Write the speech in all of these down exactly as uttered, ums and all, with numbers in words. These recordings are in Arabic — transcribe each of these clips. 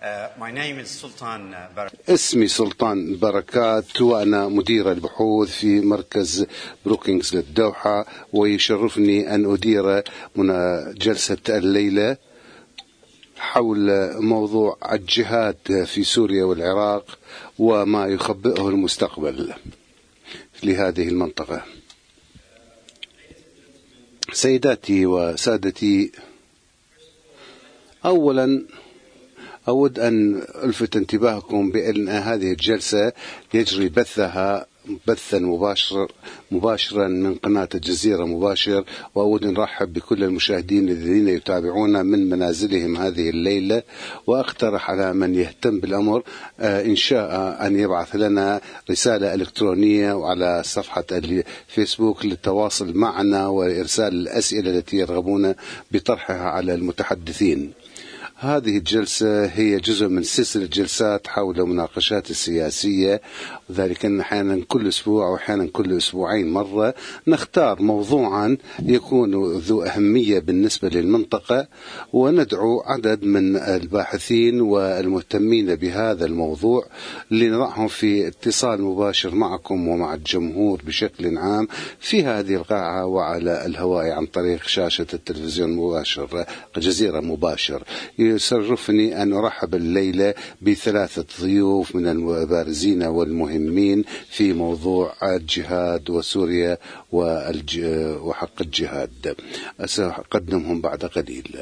اسمي سلطان بركات، وأنا مدير البحوث في مركز بروكينغز للدوحة، ويشرفني أن أدير جلسة الليلة حول موضوع الجهاد في سوريا والعراق وما يخبئه المستقبل لهذه المنطقة. سيداتي وسادتي، أولا أود أن ألفت انتباهكم بأن هذه الجلسة يجري بثها بثا مباشر مباشرا من قناة الجزيرة مباشر، وأود أن أرحب بكل المشاهدين الذين يتابعونا من منازلهم هذه الليلة، وأقترح على من يهتم بالأمر إن شاء أن يبعث لنا رسالة إلكترونية وعلى صفحة الفيسبوك للتواصل معنا وإرسال الأسئلة التي يرغبون بطرحها على المتحدثين. هذه الجلسة هي جزء من سلسلة جلسات حول مناقشات السياسية، وذلك أن أحيانا كل أسبوع وأحيانا كل أسبوعين مرة نختار موضوعا يكون ذو أهمية بالنسبة للمنطقة، وندعو عدد من الباحثين والمهتمين بهذا الموضوع لنضعهم في اتصال مباشر معكم ومع الجمهور بشكل عام في هذه القاعة وعلى الهواء عن طريق شاشة التلفزيون مباشر جزيرة مباشر. يسرفني أن أرحب الليلة بثلاثة ضيوف من البارزين والمهمين في موضوع الجهاد وسوريا وحق الجهاد، سأقدمهم بعد قليل.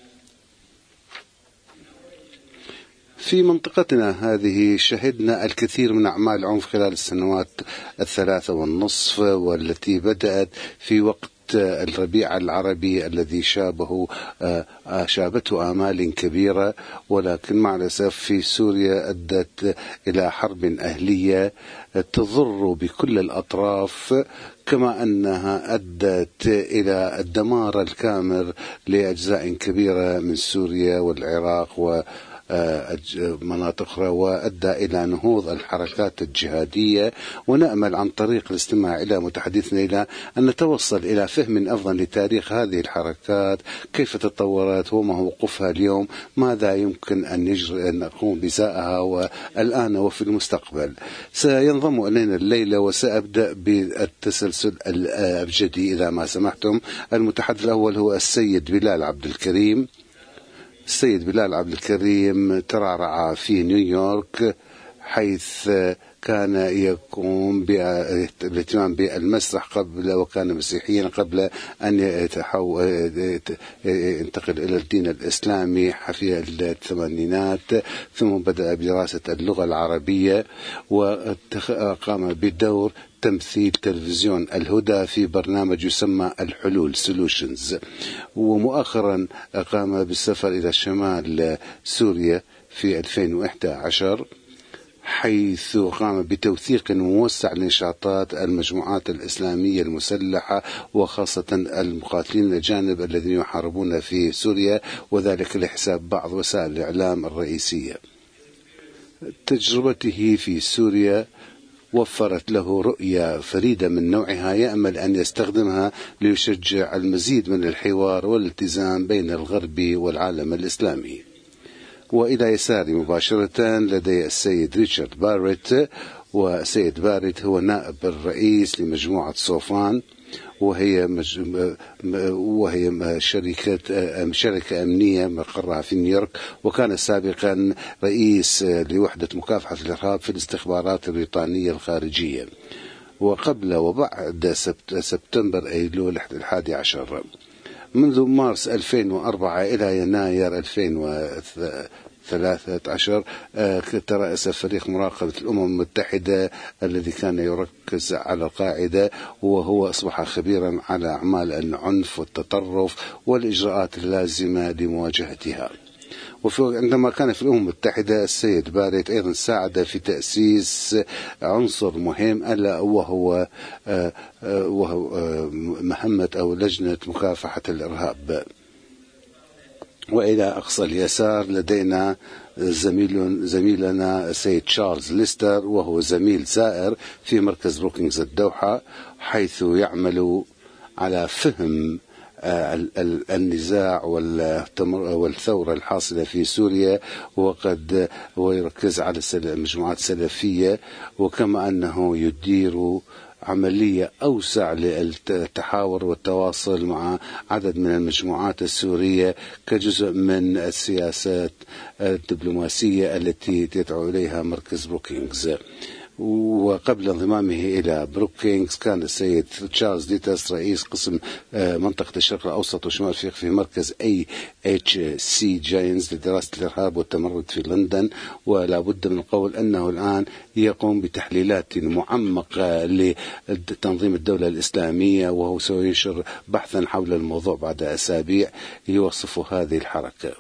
في منطقتنا هذه شهدنا الكثير من أعمال عنف خلال السنوات الثلاثة والنصف، والتي بدأت في وقت الربيع العربي الذي شابه شابته آمال كبيرة، ولكن مع الأسف في سوريا أدت إلى حرب أهلية تضر بكل الأطراف، كما أنها أدت إلى الدمار الكامل لأجزاء كبيرة من سوريا والعراق و مناطق أخرى، وأدى إلى نهوض الحركات الجهادية. ونأمل عن طريق الاستماع إلى متحدثنا إلى أن نتوصل إلى فهم أفضل لتاريخ هذه الحركات، كيف تطورت وما هو وقوفها اليوم، ماذا يمكن أن يجري أن نقوم بزائها والآن وفي المستقبل. سينضم إلينا الليلة وسأبدأ بالتسلسل الأبجدي إذا ما سمحتم. المتحدث الأول هو السيد بلال عبد الكريم. السيد بلال عبد الكريم ترعرع في نيويورك، حيث كان يقوم بالاهتمام بالمسرح قبل، وكان مسيحيا قبل أن ينتقل إلى الدين الإسلامي في الثمانينات، ثم بدأ بدراسة اللغة العربية وقام بدور تمثيل تلفزيون الهدى في برنامج يسمى الحلول سولوشنز، ومؤخرا قام بالسفر إلى شمال سوريا في ألفين وإحدى عشر، حيث قام بتوثيق موسع لنشاطات المجموعات الإسلامية المسلحة وخاصة المقاتلين الأجانب الذين يحاربون في سوريا، وذلك لحساب بعض وسائل الإعلام الرئيسية. تجربته في سوريا وفرت له رؤية فريدة من نوعها، يأمل أن يستخدمها ليشجع المزيد من الحوار والالتزام بين الغرب والعالم الإسلامي. وإلى يساري مباشرة لدي السيد ريتشارد باريت، وسيد باريت هو نائب الرئيس لمجموعة صوفان، وهي مج... وهي شركة شركة أمنية مقرها في نيويورك، وكان سابقا رئيس لوحدة مكافحة الإرهاب في الاستخبارات البريطانية الخارجية، وقبل وبعد سبت... سبتمبر أيلول الحادي عشر. منذ مارس ألفين وأربعة إلى يناير ألفين وثلاثة عشر ترأس فريق مراقبة الأمم المتحدة الذي كان يركز على القاعدة، وهو أصبح خبيرا على أعمال العنف والتطرف والإجراءات اللازمة لمواجهتها. وعندما كان في الأمم المتحدة السيد باريت أيضا ساعد في تأسيس عنصر مهم ألا وهو وهو مهمة أو لجنة مكافحة الإرهاب. وإلى أقصى اليسار لدينا زميل زميلنا السيد تشارلز ليستر، وهو زميل زائر في مركز بروكينغز الدوحة، حيث يعمل على فهم النزاع والثورة الحاصلة في سوريا، وقد ويركز على المجموعات السلفية، وكما أنه يدير عملية أوسع للتحاور والتواصل مع عدد من المجموعات السورية كجزء من السياسات الدبلوماسية التي يدعو إليها مركز بروكينغز. وقبل انضمامه إلى بروكينغز كان السيد تشارلز ديتاس رئيس قسم منطقة الشرق الأوسط وشمال أفريقيا في مركز أي إتش سي جاينز لدراسة الإرهاب والتمرد في لندن، ولا بد من القول أنه الآن يقوم بتحليلات معمقة لتنظيم الدولة الإسلامية، وهو سينشر بحثا حول الموضوع بعد أسابيع يوصف هذه الحركة.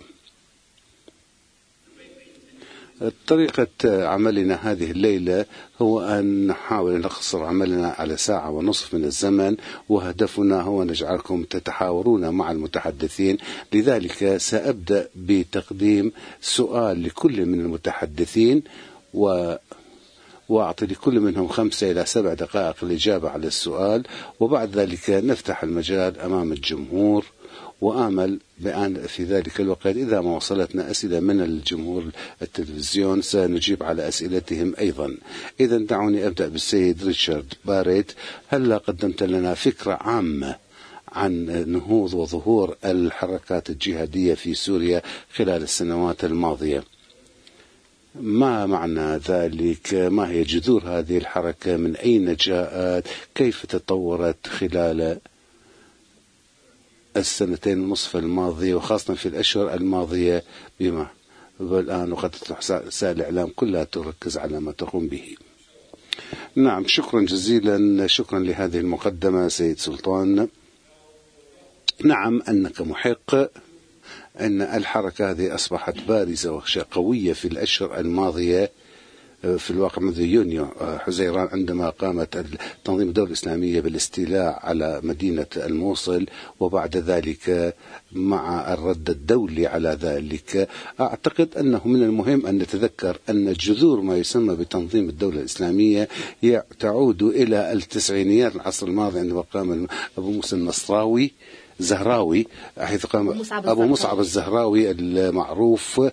طريقة عملنا هذه الليلة هو أن نحاول أن نقصر عملنا على ساعة ونصف من الزمن، وهدفنا هو نجعلكم تتحاورون مع المتحدثين. لذلك سأبدأ بتقديم سؤال لكل من المتحدثين، و وأعطي لكل منهم خمسة إلى سبع دقائق الإجابة على السؤال، وبعد ذلك نفتح المجال أمام الجمهور. وآمل بأن في ذلك الوقت إذا ما وصلتنا أسئلة من الجمهور التلفزيون سنجيب على أسئلتهم أيضا. إذا دعوني أبدأ بالسيد ريتشارد باريت. هل قدمت لنا فكرة عامة عن نهوض وظهور الحركات الجهادية في سوريا خلال السنوات الماضية؟ ما معنى ذلك؟ ما هي جذور هذه الحركة؟ من أين جاءت؟ كيف تطورت خلال السنتين ونصف الماضية، وخاصة في الأشهر الماضية، بما والآن وقد وسائل الإعلام كلها تركز على ما تقوم به؟ نعم، شكرا جزيلا، شكرا لهذه المقدمة سيد سلطان. نعم، أنك محق أن الحركة هذه أصبحت بارزة وقوية في الأشهر الماضية، في الواقع منذ يونيو حزيران عندما قامت تنظيم الدولة الإسلامية بالاستيلاء على مدينة الموصل، وبعد ذلك مع الرد الدولي على ذلك. أعتقد أنه من المهم أن نتذكر أن جذور ما يسمى بتنظيم الدولة الإسلامية تعود إلى التسعينيات، العصر الماضي، عندما قام أبو موسى النصراوي زهراوي حيث قام أبو مصعب الزهراوي المعروف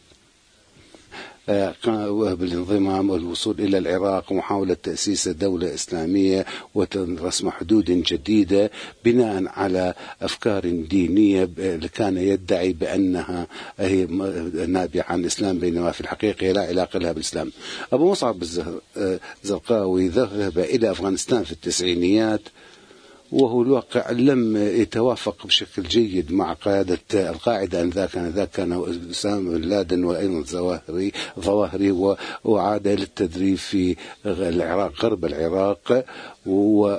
بالانضمام والوصول إلى العراق ومحاولة تأسيس دولة إسلامية ورسم حدود جديدة بناء على أفكار دينية كان يدعي بأنها هي نابعة عن الإسلام، بينما في الحقيقة لا علاقة لها بالإسلام. أبو مصعب الزرقاوي ذهب إلى أفغانستان في التسعينيات، وهو الواقع لم يتوافق بشكل جيد مع قيادة القاعدة أنذاك. أنذاك كان أسامة بن لادن وأيضا ظواهري ظواهري وعاد للتدريب في العراق، غرب العراق، و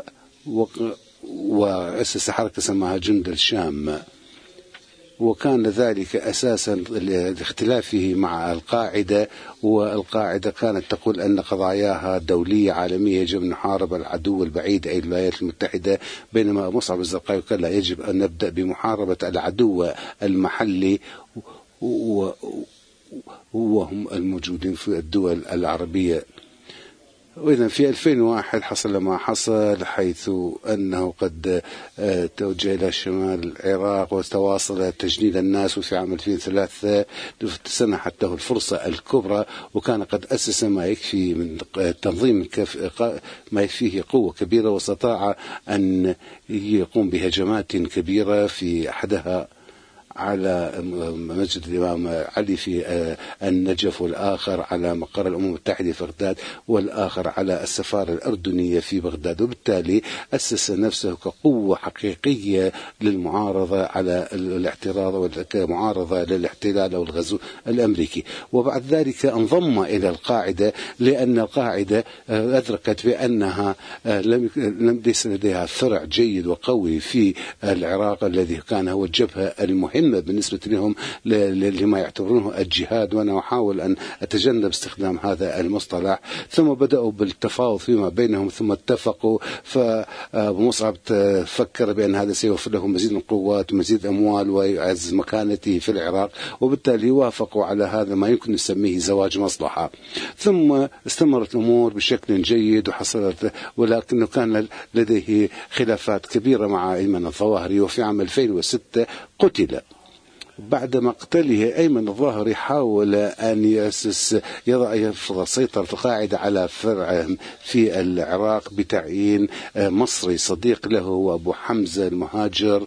وأسس حركة سماها جند الشام، وكان ذلك أساسا لاختلافه مع القاعدة. والقاعدة كانت تقول أن قضاياها دولية عالمية، يجب أن نحارب العدو البعيد أي الولايات المتحدة، بينما مصعب الزرقاوي قال لا، يجب أن نبدأ بمحاربة العدو المحلي وهم الموجودين في الدول العربية. وإذا في ألفين وواحد حصل ما حصل، حيث أنه قد توجه إلى شمال العراق وتواصل تجنيد الناس، وفي عام ألفين وثلاثة سنحت له الفرصة الكبرى، وكان قد أسس ما يكفي من تنظيم ما يكفيه قوة كبيرة، واستطاع أن يقوم بهجمات كبيرة، في أحدها على مسجد الإمام علي في النجف، والآخر على مقر الأمم المتحدة في بغداد، والآخر على السفارة الأردنية في بغداد. وبالتالي أسس نفسه كقوة حقيقية للمعارضة على الاعتراض وكمعارضة للاحتلال أو الغزو الأمريكي. وبعد ذلك انضم إلى القاعدة، لأن القاعدة أدركت بأنها لم ليس لديها فرع جيد وقوي في العراق الذي كان هو الجبهة المهمة مهمة بالنسبة لهم لما يعتبرونه الجهاد، وأنا أحاول أن أتجنب استخدام هذا المصطلح. ثم بدأوا بالتفاوض فيما بينهم، ثم اتفقوا، فمصعب فكر بأن هذا سيوفر لهم مزيد من قوات ومزيد أموال ويعزز مكانته في العراق، وبالتالي وافقوا على هذا ما يمكن نسميه زواج مصلحة. ثم استمرت الأمور بشكل جيد وحصلت، ولكنه كان لديه خلافات كبيرة مع أيمن الظواهري، وفي عام ألفين وستة قتل. بعد مقتله أيمن الظاهري حاول أن يأسس يضع يفرض سيطرة القاعدة على فرع في العراق بتعيين مصري صديق له وأبو حمزة المهاجر،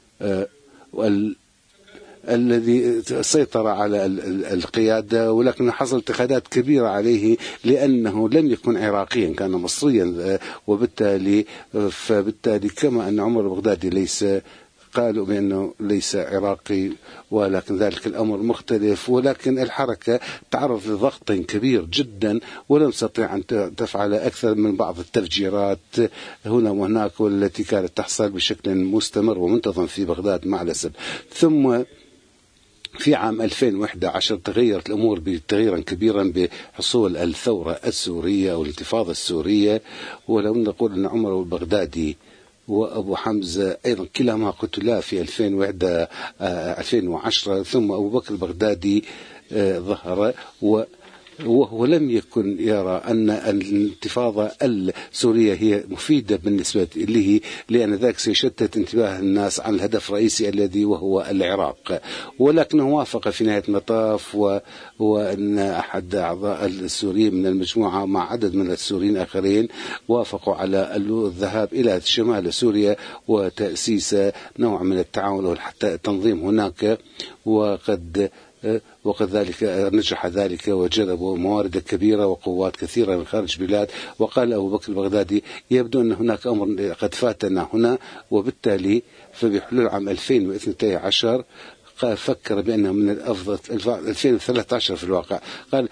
الذي سيطر على القيادة، ولكن حصل انتقادات كبيرة عليه لأنه لم يكن عراقيا، كان مصريا، وبالتالي فبالتالي كما أن عمر البغدادي ليس، قالوا بأنه ليس عراقي، ولكن ذلك الأمر مختلف. ولكن الحركة تعرض لضغط كبير جدا ولم تستطيع أن تفعل أكثر من بعض التفجيرات هنا وهناك، والتي كانت تحصل بشكل مستمر ومنتظم في بغداد مع الأسف. ثم في عام ألفين وإحدى عشر تغيرت الأمور تغييرا كبيرا بحصول الثورة السورية أو الانتفاضة السورية، ولو نقول أن عمر البغدادي وأبو حمزة أيضا كلاهما قتلا في ألفين وواحد ألفين وعشرة، ثم أبو بكر البغدادي ظهر وهو لم يكن يرى أن الانتفاضة السورية هي مفيدة بالنسبة له، لأن ذلك سيشتت انتباه الناس عن الهدف الرئيسي الذي وهو العراق. ولكنه وافق في نهاية المطاف، وأن أحد أعضاء السوريين من المجموعة مع عدد من السوريين آخرين وافقوا على الذهاب إلى شمال سوريا وتأسيس نوع من التعاون وحتى التنظيم هناك، وقد وقد ذلك نجح ذلك وجلبوا موارد كبيرة وقوات كثيرة من خارج البلاد. وقال أبو بكر البغدادي يبدو أن هناك أمر قد فاتنا هنا، وبالتالي فبحلول عام ألفين واثني عشر فكر بأنه من الأفضل ألفين وثلاثة عشر في الواقع قال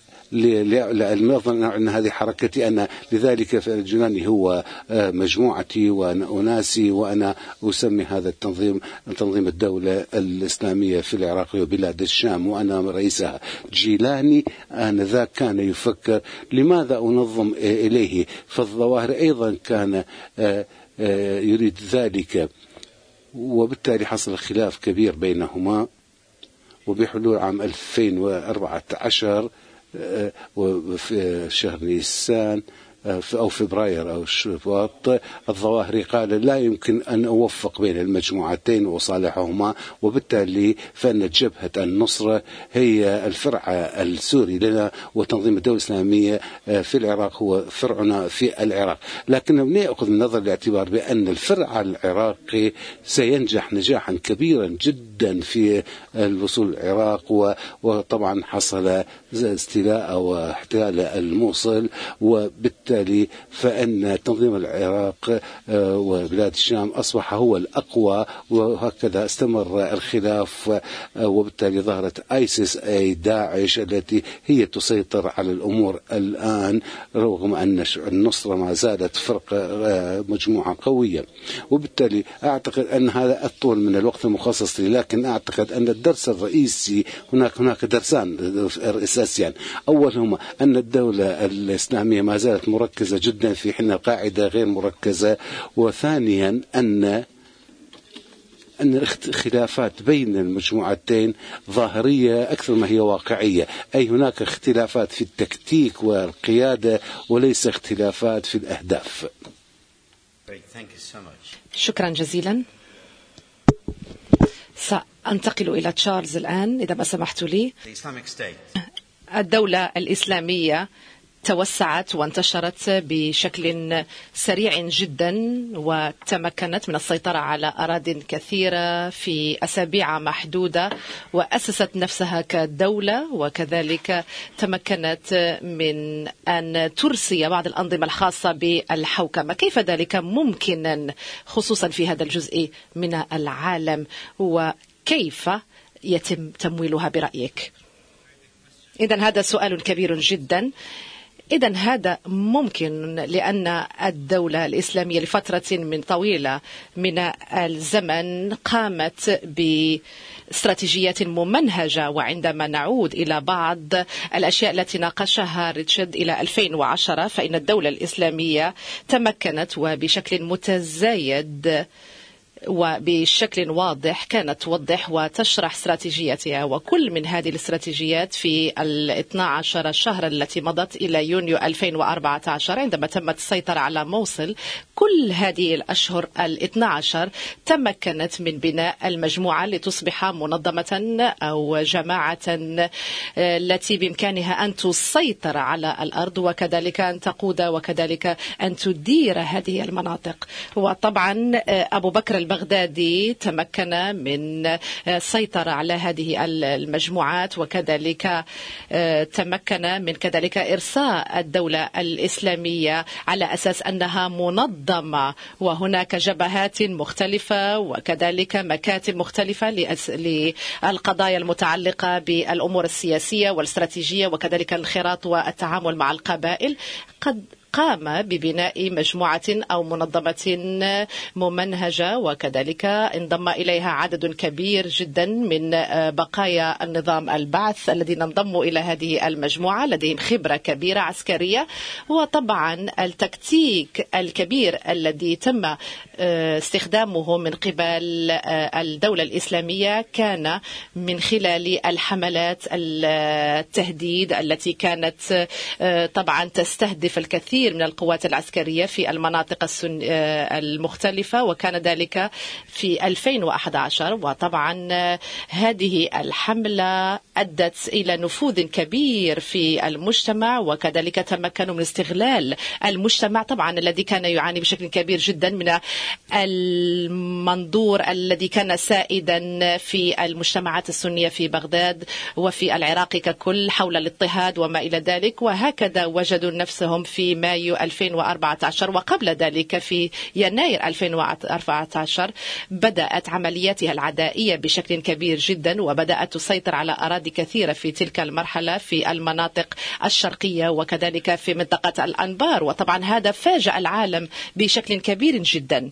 لأن أظن أن هذه حركتي أنا، لذلك فالجناني هو مجموعتي وأناسي، وأنا أسمي هذا التنظيم تنظيم الدولة الإسلامية في العراق وبلاد الشام وأنا رئيسها. جيلاني آنذاك كان يفكر لماذا أنظم إليه، فالظواهر أيضا كان يريد ذلك، وبالتالي حصل خلاف كبير بينهما. وبحلول عام ألفين وأربعة عشر وفي شهر نيسان أو فبراير أو شباط الظواهري قال لا يمكن أن أوفق بين المجموعتين وأصالحهما، وبالتالي فإن جبهة النصرة هي الفرع السوري لنا، وتنظيم الدولة الإسلامية في العراق هو فرعنا في العراق. لكن نأخذ النظر لاعتبار بأن الفرع العراقي سينجح نجاحا كبيرا جدا في الوصول العراق، وطبعا حصل استيلاء واحتلال الموصل، وبالتالي فإن تنظيم العراق وبلاد الشام أصبح هو الأقوى، وهكذا استمر الخلاف، وبالتالي ظهرت آيسيس أي داعش التي هي تسيطر على الأمور الآن، رغم أن النصرة ما زالت فرق مجموعة قوية. وبالتالي أعتقد أن هذا الطول من الوقت المخصص لي، لكن أعتقد أن الدرس الرئيسي هناك هناك درسان أساسيان. أولهما أن الدولة الإسلامية ما زالت مركزة جدا في حين القاعدة غير مركزة، وثانيا أن أن الخلافات بين المجموعتين ظاهرية أكثر ما هي واقعية، أي هناك اختلافات في التكتيك والقيادة وليس اختلافات في الأهداف. شكرا جزيلا. سأنتقل إلى تشارلز الآن إذا ما سمحت لي. الدولة الإسلامية توسعت وانتشرت بشكل سريع جدا وتمكنت من السيطرة على أراضٍ كثيرة في أسابيع محدودة، وأسست نفسها كدولة، وكذلك تمكنت من أن ترسي بعض الأنظمة الخاصة بالحوكمة. كيف ذلك ممكنا خصوصا في هذا الجزء من العالم، وكيف يتم تمويلها برأيك؟ إذن هذا سؤال كبير جدا. إذن هذا ممكن لأن الدولة الإسلامية لفترة من طويلة من الزمن قامت باستراتيجيات ممنهجة. وعندما نعود إلى بعض الأشياء التي ناقشها ريتشارد إلى ألفين وعشرة، فإن الدولة الإسلامية تمكنت وبشكل متزايد وبشكل واضح كانت توضح وتشرح استراتيجيتها، وكل من هذه الاستراتيجيات في الاثنى عشر شهرا التي مضت إلى يونيو ألفين وأربعة عشر عندما تمت السيطرة على موصل، كل هذه الأشهر الاثنى عشر تمكنت من بناء المجموعة لتصبح منظمة أو جماعة التي بإمكانها أن تسيطر على الأرض وكذلك أن تقود وكذلك أن تدير هذه المناطق. وطبعا أبو بكر البغدادي تمكن من السيطرة على هذه المجموعات وكذلك تمكن من كذلك إرساء الدولة الإسلامية على أساس أنها منظمة، وهناك جبهات مختلفة وكذلك مكاتب مختلفة للقضايا المتعلقة بالأمور السياسية والاستراتيجية وكذلك الانخراط والتعامل مع القبائل. قد قام ببناء مجموعة أو منظمة ممنهجة وكذلك انضم إليها عدد كبير جدا من بقايا النظام البعث الذين انضموا إلى هذه المجموعة، لديهم خبرة كبيرة عسكرية. وطبعا التكتيك الكبير الذي تم استخدامه من قبل الدولة الإسلامية كان من خلال الحملات التهديد التي كانت طبعا تستهدف الكثير من القوات العسكرية في المناطق المختلفة، وكان ذلك في ألفين وأحد عشر. وطبعا هذه الحملة أدت إلى نفوذ كبير في المجتمع وكذلك تمكنوا من استغلال المجتمع طبعا الذي كان يعاني بشكل كبير جدا من المنظور الذي كان سائدا في المجتمعات السنية في بغداد وفي العراق ككل حول الاضطهاد وما إلى ذلك. وهكذا وجدوا نفسهم في مايو ألفين وأربعة عشر، وقبل ذلك في يناير ألفين وأربعة عشر بدأت عملياتها العدائية بشكل كبير جدا، وبدأت تسيطر على أراضي كثيرة في تلك المرحلة في المناطق الشرقية وكذلك في منطقة الأنبار. وطبعا هذا فاجأ العالم بشكل كبير جدا.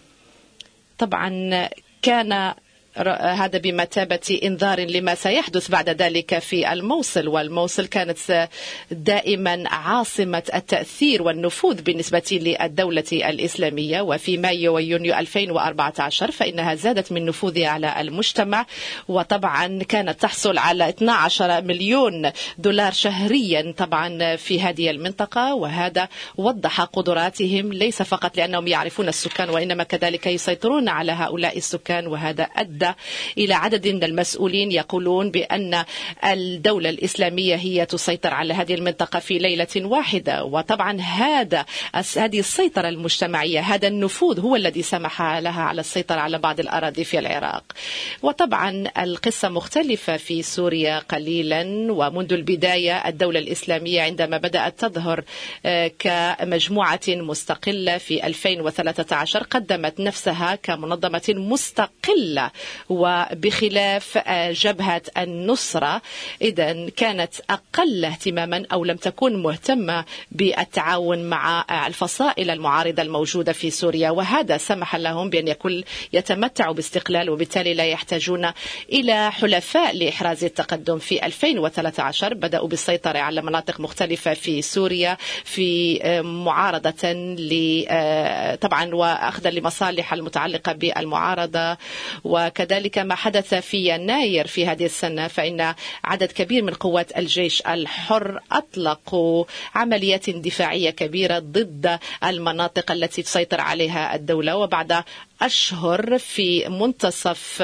طبعا كان هذا بمثابة إنذار لما سيحدث بعد ذلك في الموصل، والموصل كانت دائما عاصمة التأثير والنفوذ بالنسبة للدولة الإسلامية. وفي مايو ويونيو ألفين وأربعة عشر فإنها زادت من نفوذها على المجتمع، وطبعا كانت تحصل على اثني عشر مليون دولار شهريا طبعا في هذه المنطقة. وهذا وضح قدراتهم ليس فقط لأنهم يعرفون السكان وإنما كذلك يسيطرون على هؤلاء السكان. وهذا أدى إلى عدد من المسؤولين يقولون بأن الدولة الإسلامية هي تسيطر على هذه المنطقة في ليلة واحدة. وطبعا هذا هذه السيطرة المجتمعية، هذا النفوذ هو الذي سمح لها على السيطرة على بعض الأراضي في العراق. وطبعا القصة مختلفة في سوريا قليلا، ومنذ البداية الدولة الإسلامية عندما بدأت تظهر كمجموعة مستقلة في ألفين وثلاثة عشر قدمت نفسها كمنظمة مستقلة وبخلاف جبهة النصرة إذن كانت أقل اهتماما أو لم تكن مهتمة بالتعاون مع الفصائل المعارضة الموجودة في سوريا. وهذا سمح لهم بأن يكون يتمتعوا باستقلال وبالتالي لا يحتاجون إلى حلفاء لإحراز التقدم. في ألفين وثلاثة عشر بدأوا بالسيطرة على مناطق مختلفة في سوريا في معارضة طبعا وأخذا لمصالح المتعلقة بالمعارضة. وكذلك ما حدث في يناير في هذه السنة فإن عدد كبير من قوات الجيش الحر أطلقوا عمليات دفاعية كبيرة ضد المناطق التي تسيطر عليها الدولة. وبعد أشهر في منتصف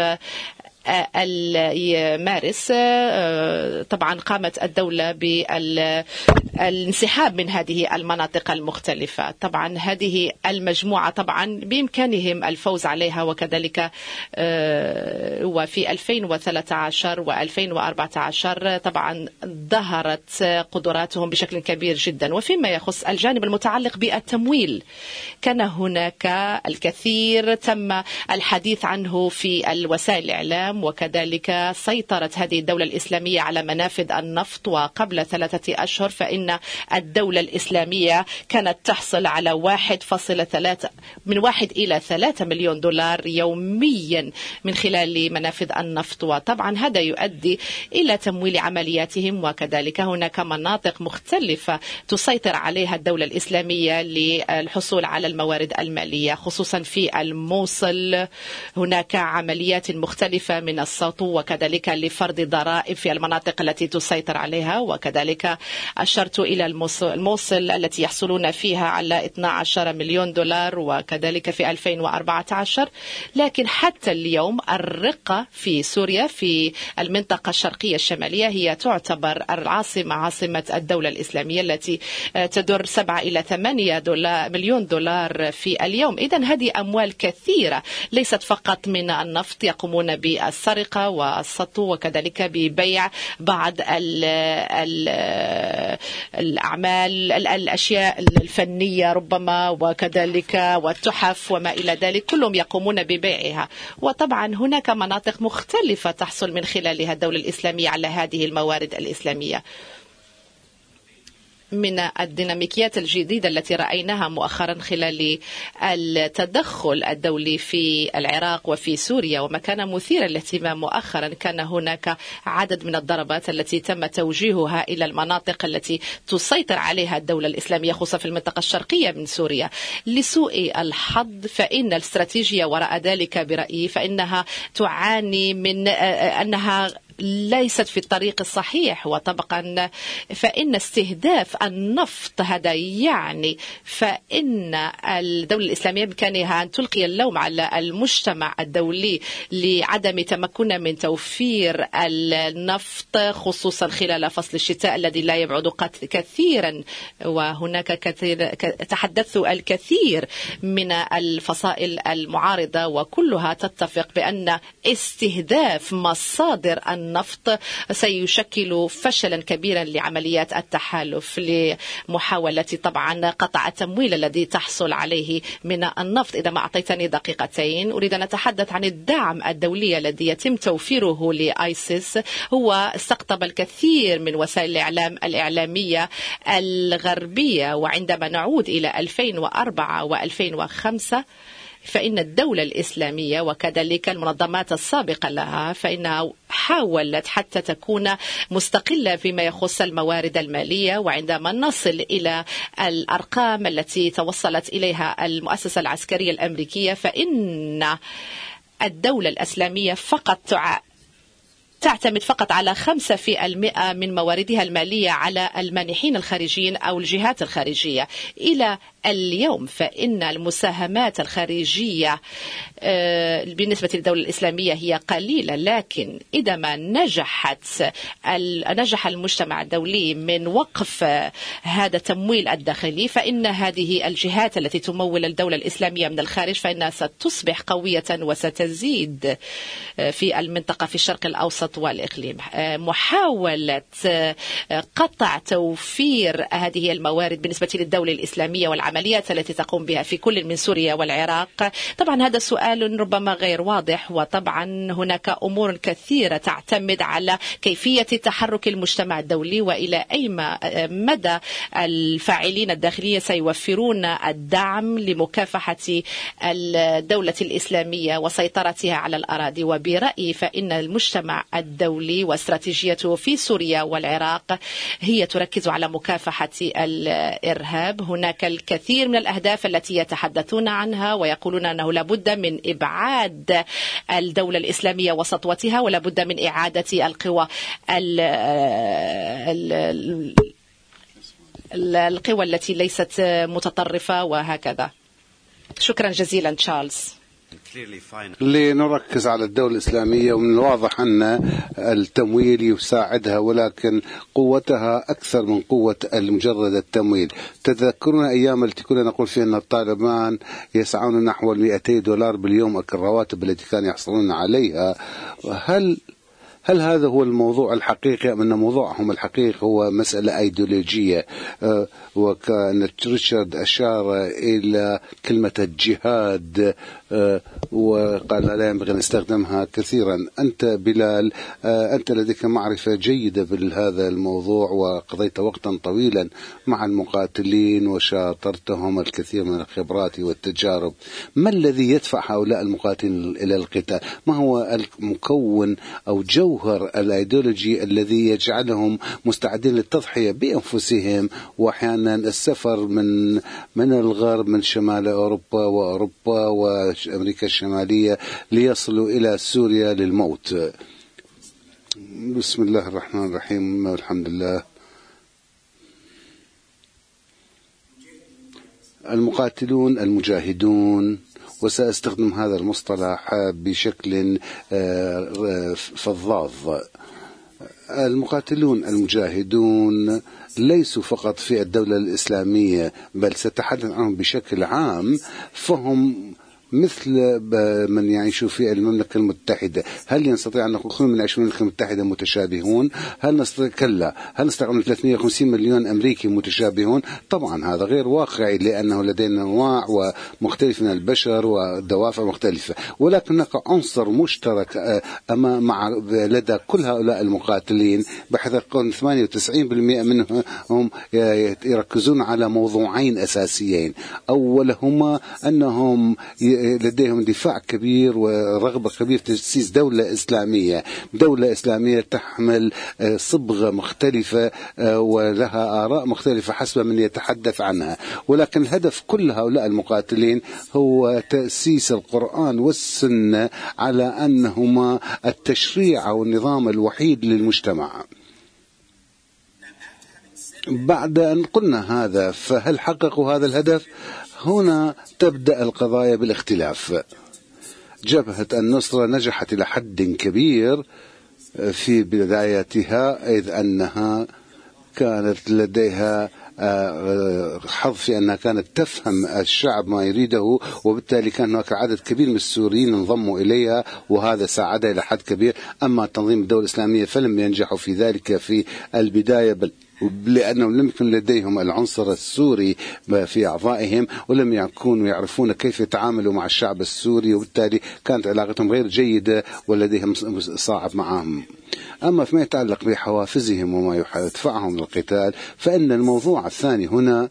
مارس طبعا قامت الدولة بالانسحاب من هذه المناطق المختلفة. طبعا هذه المجموعة طبعا بإمكانهم الفوز عليها وكذلك وفي ألفين وثلاثة عشر وألفين وأربعة عشر طبعا ظهرت قدراتهم بشكل كبير جدا. وفيما يخص الجانب المتعلق بالتمويل كان هناك الكثير تم الحديث عنه في الوسائل الإعلام العالم، وكذلك سيطرت هذه الدولة الإسلامية على منافذ النفط. وقبل ثلاثة أشهر فإن الدولة الإسلامية كانت تحصل على واحد فاصلة ثلاثة من واحد إلى ثلاثة مليون دولار يوميا من خلال منافذ النفط، وطبعا هذا يؤدي إلى تمويل عملياتهم. وكذلك هناك مناطق مختلفة تسيطر عليها الدولة الإسلامية للحصول على الموارد المالية، خصوصا في الموصل هناك عمليات مختلفة من السطو، وكذلك لفرض ضرائب في المناطق التي تسيطر عليها. وكذلك أشرت إلى الموصل التي يحصلون فيها على اثني عشر مليون دولار، وكذلك في ألفين وأربعة عشر. لكن حتى اليوم الرقة في سوريا في المنطقة الشرقية الشمالية هي تعتبر العاصمة عاصمة الدولة الإسلامية التي تدر سبعة إلى ثمانية دولار مليون دولار في اليوم. إذن هذه أموال كثيرة ليست فقط من النفط، يقومون بالسرقة والسطو وكذلك ببيع بعض ال ال الأعمال الأشياء الفنية ربما، وكذلك والتحف وما إلى ذلك، كلهم يقومون ببيعها. وطبعا هناك مناطق مختلفة تحصل من خلالها الدولة الإسلامية على هذه الموارد الإسلامية. من الديناميكيات الجديدة التي رأيناها مؤخرا خلال التدخل الدولي في العراق وفي سوريا، وما كان مثيرا للاهتمام مؤخرا كان هناك عدد من الضربات التي تم توجيهها إلى المناطق التي تسيطر عليها الدولة الإسلامية، خصوصا في المنطقة الشرقية من سوريا. لسوء الحظ فإن الاستراتيجية وراء ذلك برأيي فإنها تعاني من أنها ليست في الطريق الصحيح. وطبعا فإن استهداف النفط هذا يعني فإن الدولة الإسلامية بإمكانها أن تلقي اللوم على المجتمع الدولي لعدم تمكنه من توفير النفط، خصوصا خلال فصل الشتاء الذي لا يبعد كثيرا. وهناك كثير تحدث الكثير من الفصائل المعارضة وكلها تتفق بأن استهداف مصادر النفط سيشكل فشلا كبيرا لعمليات التحالف لمحاولة طبعا قطع التمويل الذي تحصل عليه من النفط. إذا ما أعطيتني دقيقتين أريد أن أتحدث عن الدعم الدولي الذي يتم توفيره لآيسيس. هو استقطب الكثير من وسائل الإعلام الإعلامية الغربية، وعندما نعود إلى ألفين وأربعة وألفين وخمسة فإن الدولة الإسلامية وكذلك المنظمات السابقة لها فإنها حاولت حتى تكون مستقلة فيما يخص الموارد المالية. وعندما نصل إلى الأرقام التي توصلت إليها المؤسسة العسكرية الأمريكية فإن الدولة الإسلامية فقط تع... تعتمد فقط على خمسة في المئة من مواردها المالية على المانحين الخارجيين أو الجهات الخارجية. إلى اليوم فإن المساهمات الخارجية بالنسبة للدولة الإسلامية هي قليلة، لكن إذا ما نجحت نجح المجتمع الدولي من وقف هذا التمويل الداخلي فإن هذه الجهات التي تمول الدولة الإسلامية من الخارج فإنها ستصبح قوية وستزيد في المنطقة في الشرق الأوسط والإقليم. محاولة قطع توفير هذه الموارد بالنسبة للدولة الإسلامية والعمليات التي تقوم بها في كل من سوريا والعراق، طبعا هذا سؤال ربما غير واضح. وطبعا هناك أمور كثيرة تعتمد على كيفية تحرك المجتمع الدولي وإلى أي مدى الفاعلين الداخليين سيوفرون الدعم لمكافحة الدولة الإسلامية وسيطرتها على الأراضي. وبرأيي فإن المجتمع الدولي واستراتيجيته في سوريا والعراق هي تركز على مكافحة الإرهاب. هناك الكثير من الأهداف التي يتحدثون عنها ويقولون أنه لابد من إبعاد الدولة الإسلامية وسطوتها ولابد من إعادة القوى القوى التي ليست متطرفة وهكذا. شكرا جزيلا تشارلز. لنركز على الدولة الإسلامية، ومن الواضح أن التمويل يساعدها ولكن قوتها أكثر من قوة مجرد التمويل. تذكرنا أيام التي كنا نقول فيها أن الطالبان يسعون نحو مئتي دولار باليوم الرواتب التي كانوا يحصلون عليها. هل هل هذا هو الموضوع الحقيقي أم أن موضوعهم الحقيقي هو مسألة أيديولوجية؟ وكان ريتشارد أشار إلى كلمة الجهاد وقال لا ينبغي أن نستخدمها كثيرا. أنت بلال أنت لديك معرفة جيدة بهذا الموضوع وقضيت وقتا طويلا مع المقاتلين وشاطرتهم الكثير من الخبرات والتجارب. ما الذي يدفع هؤلاء المقاتلين إلى القتال؟ ما هو المكون أو جوهر الأيديولوجي الذي يجعلهم مستعدين للتضحية بأنفسهم وأحيانا السفر من من الغرب من شمال أوروبا وأوروبا وأمريكا الشمالية ليصلوا إلى سوريا للموت؟ بسم الله الرحمن الرحيم والحمد لله. المقاتلون المجاهدون، وسأستخدم هذا المصطلح بشكل فظاظ. المقاتلون المجاهدون ليسوا فقط في الدولة الإسلامية بل سأتحدث عنهم بشكل عام، فهم مثل من يعيشوا في المملكة المتحدة. هل يستطيع أن نقول من عشرين المملكة المتحدة متشابهون؟ هل نستطيع؟ كلا. هل نستطيع أن ثلاثمئة وخمسين مليون أمريكي متشابهون؟ طبعا هذا غير واقعي، لأنه لدينا أنواع ومختلفة من البشر ودوافع مختلفة، ولكن هناك عنصر مشترك مع لدى كل هؤلاء المقاتلين، بحيث يكون ثمانية وتسعين بالمئة منهم يركزون على موضوعين أساسيين. أولهما أنهم لديهم دفاع كبير ورغبة كبيرة في تأسيس دولة إسلامية، دولة إسلامية تحمل صبغة مختلفة ولها آراء مختلفة حسب من يتحدث عنها، ولكن الهدف كل هؤلاء المقاتلين هو تأسيس القرآن والسنة على أنهما التشريع أو النظام الوحيد للمجتمع. بعد أن قلنا هذا، فهل حققوا هذا الهدف؟ هنا تبدأ القضايا بالاختلاف. جبهة النصرة نجحت إلى حد كبير في بدايتها، إذ أنها كانت لديها حظ في أنها كانت تفهم الشعب ما يريده، وبالتالي كان هناك عدد كبير من السوريين انضموا إليها، وهذا ساعدها إلى حد كبير. أما تنظيم الدولة الإسلامية فلم ينجحوا في ذلك في البداية، بل لأنهم لم يكن لديهم العنصر السوري في أعضائهم، ولم يكونوا يعرفون كيف يتعاملوا مع الشعب السوري، وبالتالي كانت علاقتهم غير جيدة ولديهم صعب معهم. أما فيما يتعلق بحوافزهم وما يدفعهم للقتال، فإن الموضوع الثاني هنا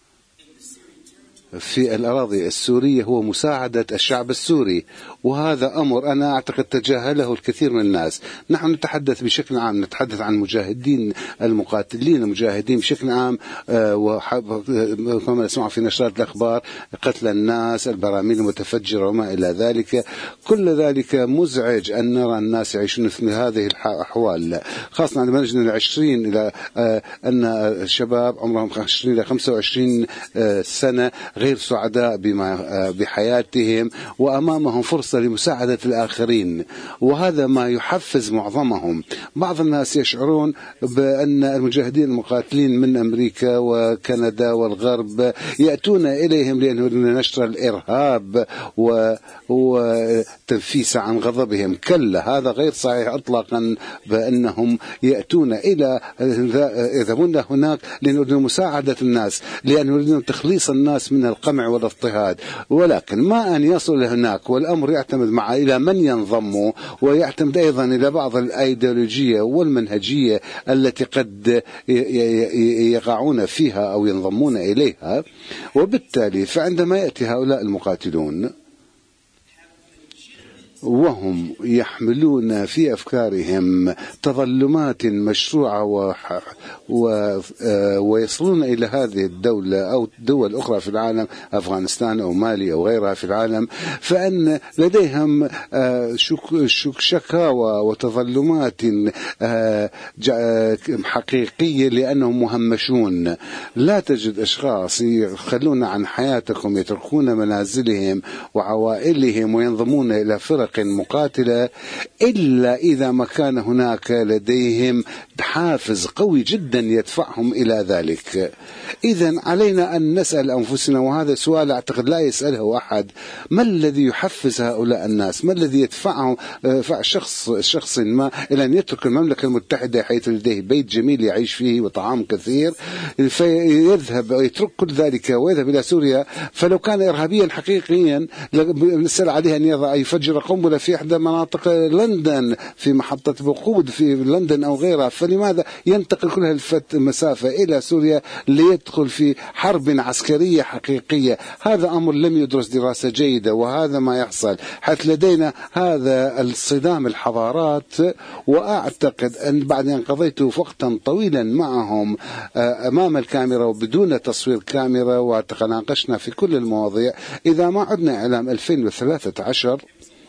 في الأراضي السورية هو مساعدة الشعب السوري، وهذا أمر أنا أعتقد تجاهله الكثير من الناس. نحن نتحدث بشكل عام، نتحدث عن مجاهدين المقاتلين المجاهدين بشكل عام، وكما نسمع في نشرات الأخبار قتل الناس، البراميل المتفجرة وما إلى ذلك. كل ذلك مزعج أن نرى الناس يعيشون في هذه الأحوال، خاصة عندما نجد العشرين إلى أن الشباب عمرهم عشرين إلى خمسة وعشرين سنة غير سعداء بما بحياتهم، وأمامهم فرصة لمساعدة الآخرين، وهذا ما يحفز معظمهم. بعض الناس يشعرون بأن المجاهدين المقاتلين من أمريكا وكندا والغرب يأتون إليهم لأنهم نشر الإرهاب وتنفيس عن غضبهم. كلا، هذا غير صحيح إطلاقا، بأنهم يأتون إلى يذهبون هناك لأنهم مساعدة الناس، لأنهم تخليص الناس من القمع والاضطهاد، ولكن ما أن يصل هناك. والأمر يعتمد مع إلى من ينضموا، ويعتمد أيضا إلى بعض الأيديولوجية والمنهجية التي قد يقعون فيها أو ينضمون إليها. وبالتالي فعندما يأتي هؤلاء المقاتلون وهم يحملون في أفكارهم تظلمات مشروعة و... و... ويصلون إلى هذه الدولة أو دول أخرى في العالم، أفغانستان أو مالي أو غيرها في العالم، فإن لديهم شك... شك... شكاوى وتظلمات حقيقية لأنهم مهمشون. لا تجد أشخاص يخلون عن حياتكم، يتركون منازلهم وعوائلهم وينضمون إلى فرق فرق مقاتلة إلا إذا ما كان هناك لديهم حافز قوي جدا يدفعهم إلى ذلك. إذن علينا أن نسأل أنفسنا، وهذا سؤال أعتقد لا يسأله أحد، ما الذي يحفز هؤلاء الناس؟ ما الذي يدفعهم شخص شخص ما إلى أن يترك المملكة المتحدة حيث لديه بيت جميل يعيش فيه وطعام كثير، فيذهب ويترك كل ذلك ويذهب إلى سوريا؟ فلو كان إرهابيا حقيقيا نسأل عليه أن يضع يفجر قنبلة في إحدى مناطق لندن، في محطة وقود في لندن أو غيرها، فلماذا ينتقل كل المسافة إلى سوريا ليدخل في حرب عسكرية حقيقية؟ هذا أمر لم يدرس دراسة جيدة، وهذا ما يحصل حيث لدينا هذا الصدام الحضارات. وأعتقد أن بعد أن قضيت وقتا طويلا معهم أمام الكاميرا وبدون تصوير كاميرا وتناقشنا في كل المواضيع، إذا ما عدنا إعلام ألفين وثلاثة عشر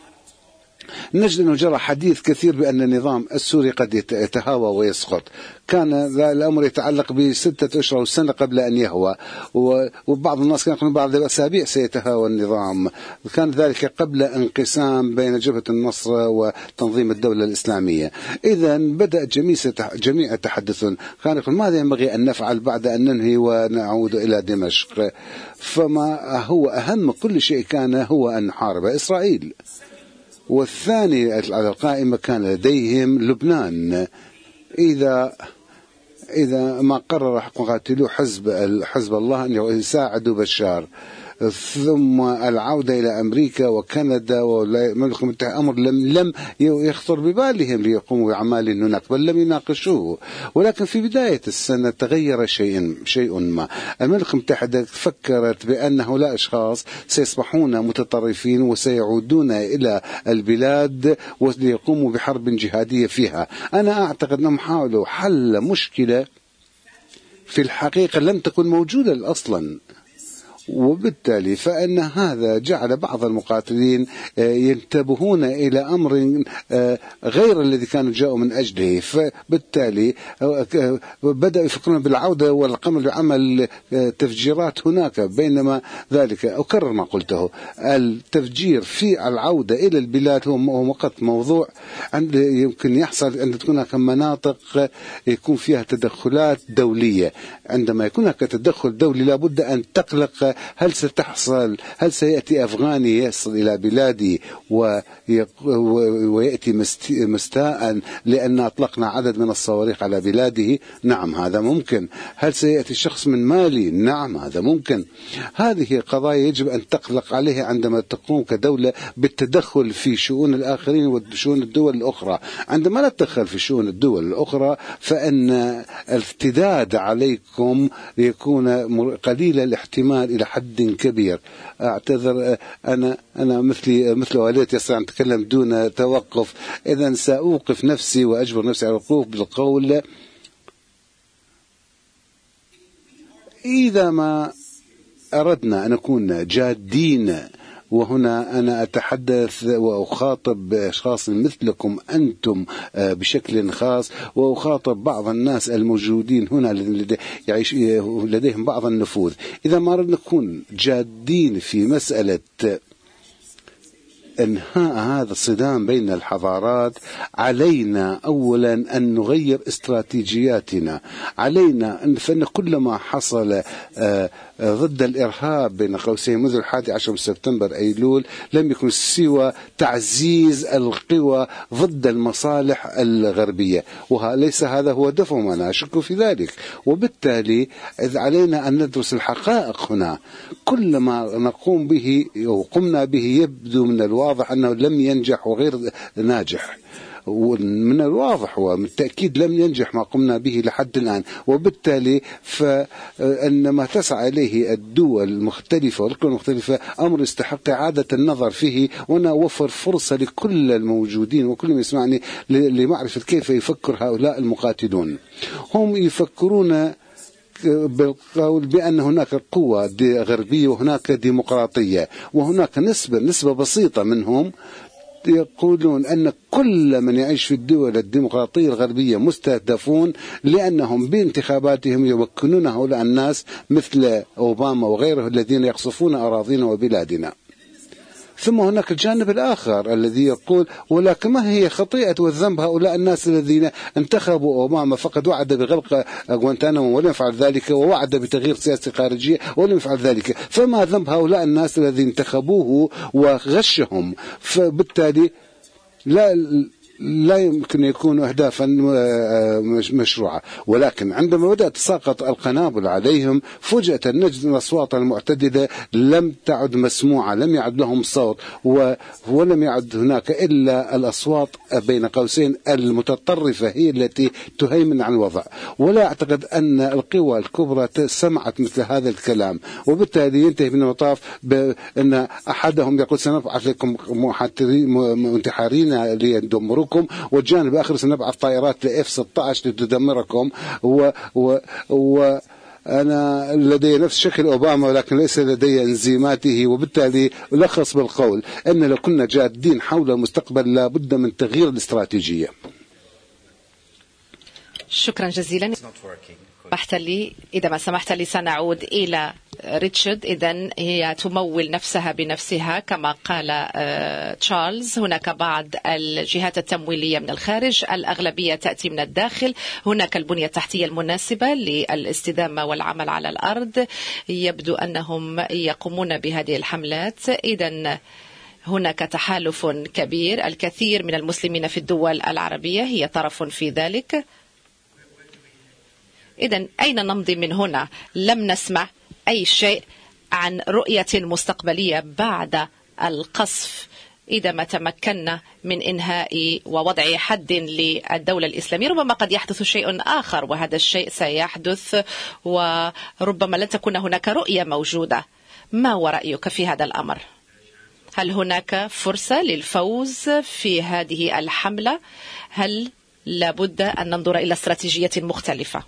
نجد أنه جرى حديث كثير بأن النظام السوري قد يتهاوى ويسقط. كان الأمر يتعلق بستة أشهر أو سنة قبل أن يهوى، وبعض الناس كانوا يقولون بعد أسابيع سيتهاوى النظام. كان ذلك قبل انقسام بين جبهة النصر وتنظيم الدولة الإسلامية. إذا بدأ جميع التحدثون، كان يقول ماذا ينبغي أن نفعل بعد أن ننهي ونعود إلى دمشق؟ فما هو أهم كل شيء كان هو أن نحارب إسرائيل. والثاني على القائمة كان لديهم لبنان. إذا إذا ما قرر مقاتلو حزب حزب الله أن يساعدوا بشار، ثم العودة إلى أمريكا وكندا والمملكة المتحدة، أمر لم لم يخطر ببالهم ليقوموا بأعمال هناك، بل لم يناقشوه. ولكن في بداية السنة تغير شيء شيء ما. المملكة المتحدة فكرت بأن هؤلاء أشخاص سيصبحون متطرفين وسيعودون إلى البلاد وليقوموا بحرب جهادية فيها. أنا أعتقد أنهم حاولوا حل مشكلة في الحقيقة لم تكن موجودة أصلا، وبالتالي فإن هذا جعل بعض المقاتلين ينتبهون إلى أمر غير الذي كانوا جاءوا من أجله، فبالتالي بدأوا يفكرون بالعودة والقمع بعمل تفجيرات هناك. بينما ذلك أكرر ما قلته، التفجير في العودة إلى البلاد هو فقط موضوع يمكن يحصل أن تكون هناك مناطق يكون فيها تدخلات دولية. عندما يكون هناك تدخل دولي لابد أن تقلق هل ستحصل، هل سيأتي أفغاني يصل إلى بلادي ويأتي مستاء لأن أطلقنا عدد من الصواريخ على بلاده؟ نعم هذا ممكن. هل سيأتي شخص من مالي؟ نعم هذا ممكن. هذه قضايا يجب أن تقلق عليها عندما تقوم كدولة بالتدخل في شؤون الآخرين وشؤون الدول الأخرى. عندما لا تدخل في شؤون الدول الأخرى فإن الارتداد عليكم يكون قليل الاحتمال إلى حد كبير. أعتذر، أنا أنا مثلي مثل والدتي يستطيع أن أتكلم دون توقف، إذا سأوقف نفسي وأجبر نفسي على الوقوف بالقول إذا ما أردنا أن نكون جادين. وهنا أنا أتحدث وأخاطب أشخاص مثلكم أنتم بشكل خاص، وأخاطب بعض الناس الموجودين هنا الذين يعيش لديهم بعض النفوذ. إذا ما أردنا نكون جادين في مسألة انهاء هذا الصدام بين الحضارات، علينا أولا أن نغير استراتيجياتنا. علينا أن فإن كل ما حصل ضد الإرهاب بين قوسين منذ الحادي عشر من سبتمبر أيلول لم يكن سوى تعزيز القوى ضد المصالح الغربية، وليس هذا هو دفعهم، أنا أشك في ذلك. وبالتالي علينا أن ندرس الحقائق هنا. كل ما نقوم به وقمنا به يبدو من الواضح أنه لم ينجح وغير ناجح، ومن الواضح ومن التأكيد لم ينجح ما قمنا به لحد الآن. وبالتالي فإن ما تسعى إليه الدول المختلفة والقوى المختلفة أمر يستحق إعادة النظر فيه، وأنا أوفر فرصة لكل الموجودين وكل من يسمعني لمعرفة كيف يفكر هؤلاء المقاتلون. هم يفكرون بالقول بأن هناك قوة غربية وهناك ديمقراطية، وهناك نسبة نسبة بسيطة منهم يقولون أن كل من يعيش في الدول الديمقراطية الغربية مستهدفون، لأنهم بانتخاباتهم يمكنون هؤلاء الناس مثل أوباما وغيره الذين يقصفون أراضينا وبلادنا. ثم هناك الجانب الآخر الذي يقول ولكن ما هي خطيئة والذنب هؤلاء الناس الذين انتخبوا أوباما فقد وعد بغلق غوانتانامو ولم يفعل ذلك، ووعد بتغيير سياسة خارجية ولم يفعل ذلك، فما ذنب هؤلاء الناس الذين انتخبوه وغشهم؟ فبالتالي لا لا يمكن يكون أهدافا مشروعة. ولكن عندما بدأت تساقط القنابل عليهم فجأة نجد الأصوات المعتدلة لم تعد مسموعة، لم يعد لهم صوت، ولم يعد هناك إلا الأصوات بين قوسين المتطرفة هي التي تهيمن على الوضع. ولا أعتقد أن القوى الكبرى سمعت مثل هذا الكلام، وبالتالي ينتهي من المطاف بأن أحدهم يقول سنبعث لكم منتحرين ليدمروكم، والجانب الآخر سنبعث طائرات ل إف ستة عشر لتدمركم. و, و, و أنا لدي نفس شكل أوباما ولكن ليس لدي انزيماته، وبالتالي ألخص بالقول أن لو كنا جادين حول المستقبل لابد من تغيير الاستراتيجية. شكرا جزيلا. سمحت لي إذا ما سمحت لي سنعود إلى ريتشارد. إذن هي تمول نفسها بنفسها كما قال تشارلز. هناك بعض الجهات التمويلية من الخارج، الأغلبية تأتي من الداخل. هناك البنية التحتية المناسبة للاستدامة والعمل على الأرض، يبدو أنهم يقومون بهذه الحملات. إذن هناك تحالف كبير، الكثير من المسلمين في الدول العربية هي طرف في ذلك. إذن أين نمضي من هنا؟ لم نسمع أي شيء عن رؤية مستقبلية بعد القصف. إذا ما تمكنا من إنهاء ووضع حد للدولة الإسلامية ربما قد يحدث شيء آخر، وهذا الشيء سيحدث وربما لن تكون هناك رؤية موجودة. ما هو رأيك في هذا الأمر؟ هل هناك فرصة للفوز في هذه الحملة؟ هل لابد أن ننظر إلى استراتيجية مختلفة؟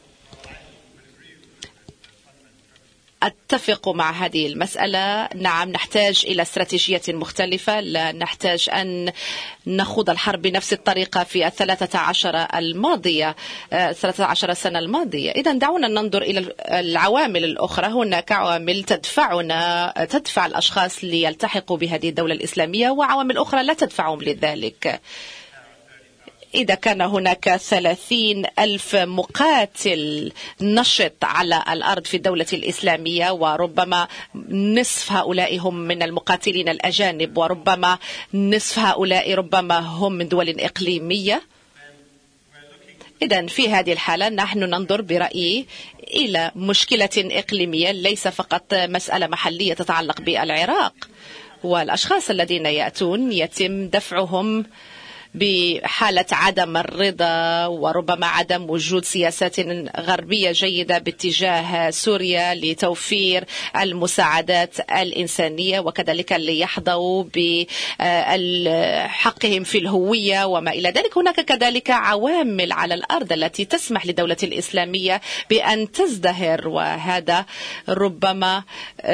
أتفق مع هذه المسألة. نعم، نحتاج إلى استراتيجية مختلفة، لا نحتاج أن نخوض الحرب بنفس الطريقة في الثلاثة عشر الماضية الثلاثة عشر سنة الماضية. إذن دعونا ننظر إلى العوامل الأخرى. هناك عوامل تدفعنا تدفع الأشخاص ليلتحقوا بهذه الدولة الإسلامية، وعوامل أخرى لا تدفعهم لذلك. إذا كان هناك ثلاثين ألف مقاتل نشط على الأرض في الدولة الإسلامية، وربما نصف هؤلاء هم من المقاتلين الأجانب، وربما نصف هؤلاء ربما هم من دول إقليمية، إذن في هذه الحالة نحن ننظر برأيي إلى مشكلة إقليمية، ليس فقط مسألة محلية تتعلق بالعراق. والأشخاص الذين يأتون يتم دفعهم بحالة عدم الرضا وربما عدم وجود سياسات غربية جيدة باتجاه سوريا لتوفير المساعدات الإنسانية، وكذلك ليحظوا بحقهم في الهوية وما إلى ذلك. هناك كذلك عوامل على الأرض التي تسمح للدولة الإسلامية بأن تزدهر، وهذا ربما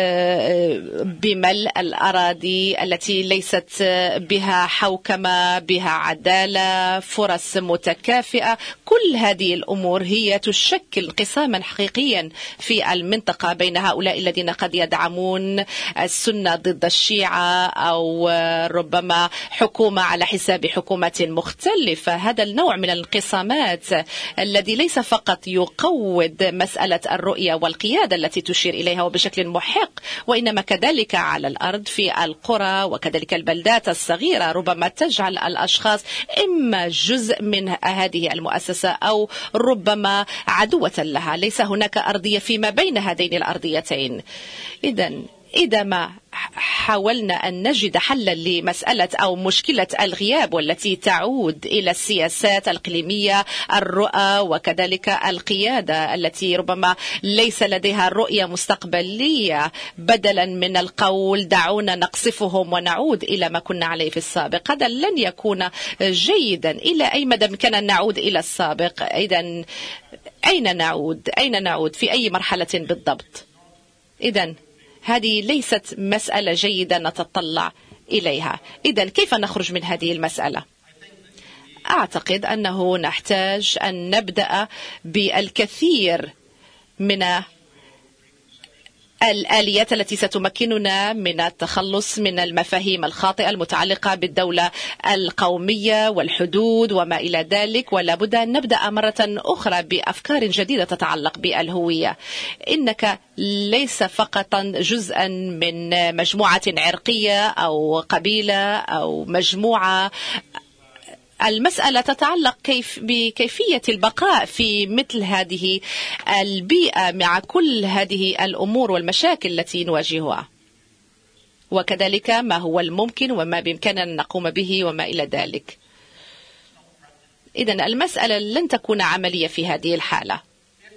بملء الأراضي التي ليست بها حوكمة، بها عدالة، فرص متكافئة. كل هذه الأمور هي تشكل انقساما حقيقيا في المنطقة بين هؤلاء الذين قد يدعمون السنة ضد الشيعة، أو ربما حكومة على حساب حكومة مختلفة. هذا النوع من الانقسامات الذي ليس فقط يقوض مسألة الرؤية والقيادة التي تشير إليها وبشكل محق، وإنما كذلك على الأرض في القرى وكذلك البلدات الصغيرة، ربما تجعل الأشخاص إما جزء من هذه المؤسسة أو ربما عدوة لها. ليس هناك أرضية فيما بين هذين الأرضيتين. إذن إذا ما حاولنا أن نجد حلا لمسألة أو مشكلة الغياب والتي تعود إلى السياسات الإقليمية، الرؤى وكذلك القيادة التي ربما ليس لديها رؤية مستقبلية، بدلا من القول دعونا نقصفهم ونعود إلى ما كنا عليه في السابق، هذا لن يكون جيدا. إلى أي مدى كان نعود إلى السابق؟ إذن أين نعود؟ أين نعود في أي مرحلة بالضبط؟ إذن هذه ليست مسألة جيدة نتطلع إليها. إذن كيف نخرج من هذه المسألة؟ أعتقد أنه نحتاج أن نبدأ بالكثير من الآليات التي ستمكننا من التخلص من المفاهيم الخاطئة المتعلقة بالدولة القومية والحدود وما إلى ذلك، ولا بد أن نبدأ مرة أخرى بأفكار جديدة تتعلق بالهوية. إنك ليس فقط جزءا من مجموعة عرقية أو قبيلة أو مجموعة. المسألة تتعلق كيف بكيفية البقاء في مثل هذه البيئة مع كل هذه الأمور والمشاكل التي نواجهها، وكذلك ما هو الممكن وما بإمكاننا أن نقوم به وما إلى ذلك. إذن المسألة لن تكون عملية في هذه الحالة.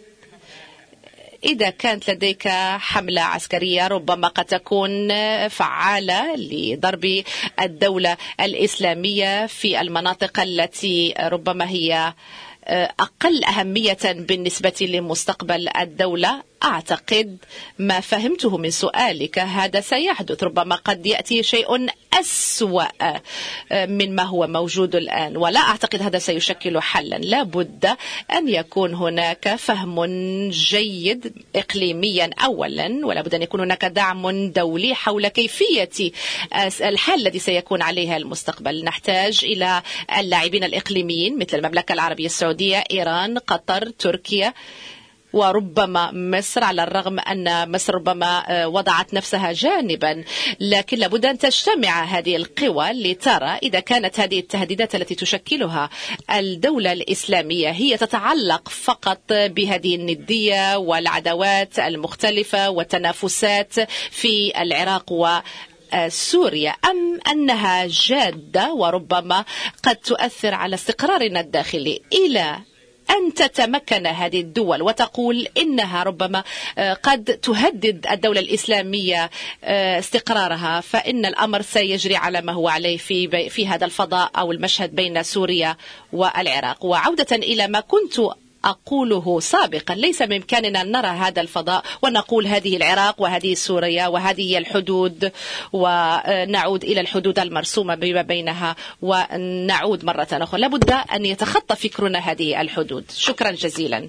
إذا كانت لديك حملة عسكرية ربما قد تكون فعالة لضرب الدولة الإسلامية في المناطق التي ربما هي أقل أهمية بالنسبة لمستقبل الدولة، أعتقد ما فهمته من سؤالك هذا سيحدث. ربما قد يأتي شيء أسوأ مما هو موجود الآن، ولا أعتقد هذا سيشكل حلا. لا بد أن يكون هناك فهم جيد إقليميا أولا، ولا بد أن يكون هناك دعم دولي حول كيفية الحال الذي سيكون عليها المستقبل. نحتاج إلى اللاعبين الإقليميين مثل المملكة العربية السعودية، إيران، قطر، تركيا، وربما مصر، على الرغم أن مصر ربما وضعت نفسها جانبا، لكن لابد أن تجتمع هذه القوى لترى إذا كانت هذه التهديدات التي تشكلها الدولة الإسلامية هي تتعلق فقط بهذه الندية والعداوات المختلفة والتنافسات في العراق و سوريا، أم أنها جادة وربما قد تؤثر على استقرارنا الداخلي، إلى أن تتمكن هذه الدول وتقول إنها ربما قد تهدد الدولة الإسلامية استقرارها، فإن الأمر سيجري على ما هو عليه في في هذا الفضاء أو المشهد بين سوريا والعراق. وعودة إلى ما كنت أقوله سابقا، ليس بإمكاننا أن نرى هذا الفضاء ونقول هذه العراق وهذه سوريا وهذه هي الحدود، ونعود إلى الحدود المرسومة بما بينها ونعود مرة أخرى. لابد أن يتخطى فكرنا هذه الحدود. شكرا جزيلا.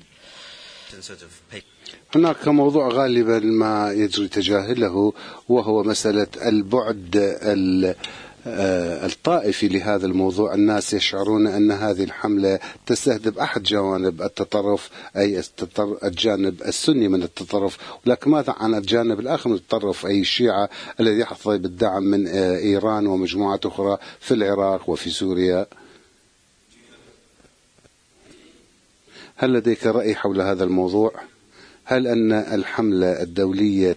هناك موضوع غالبا ما يجري تجاهله، وهو مسألة البعد ال الطائفي لهذا الموضوع. الناس يشعرون أن هذه الحملة تستهدف أحد جوانب التطرف، أي الجانب السني من التطرف، ولكن ماذا عن الجانب الآخر من التطرف، أي الشيعة الذي يحظى بالدعم من إيران ومجموعات أخرى في العراق وفي سوريا؟ هل لديك رأي حول هذا الموضوع؟ هل أن الحملة الدولية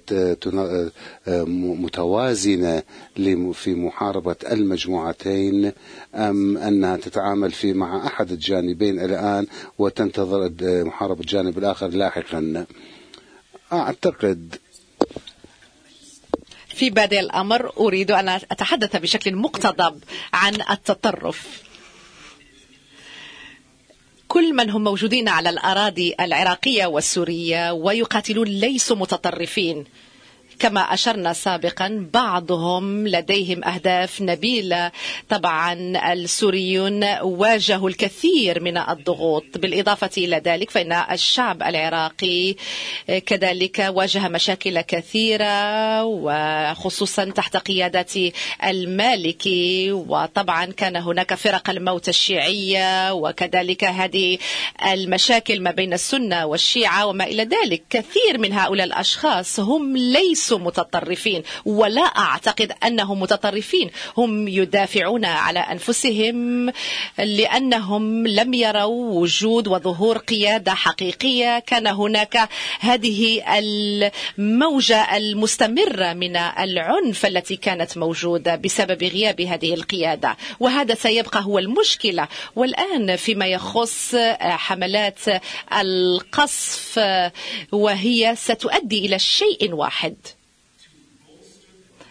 متوازنة في محاربة المجموعتين، أم أنها تتعامل في مع أحد الجانبين الآن وتنتظر محاربة الجانب الآخر لاحقا؟ أعتقد في بادئ الأمر أريد أن أتحدث بشكل مقتضب عن التطرف. كل من هم موجودين على الأراضي العراقية والسورية ويقاتلون ليسوا متطرفين، كما أشرنا سابقا بعضهم لديهم أهداف نبيلة. طبعا السوريون واجهوا الكثير من الضغوط، بالإضافة إلى ذلك فإن الشعب العراقي كذلك واجه مشاكل كثيرة، وخصوصا تحت قيادة المالكي، وطبعا كان هناك فرق الموت الشيعية، وكذلك هذه المشاكل ما بين السنة والشيعة وما إلى ذلك. كثير من هؤلاء الأشخاص هم ليسوا متطرفين، ولا أعتقد أنهم متطرفين، هم يدافعون على أنفسهم لأنهم لم يروا وجود وظهور قيادة حقيقية. كان هناك هذه الموجة المستمرة من العنف التي كانت موجودة بسبب غياب هذه القيادة، وهذا سيبقى هو المشكلة. والآن فيما يخص حملات القصف، وهي ستؤدي إلى شيء واحد،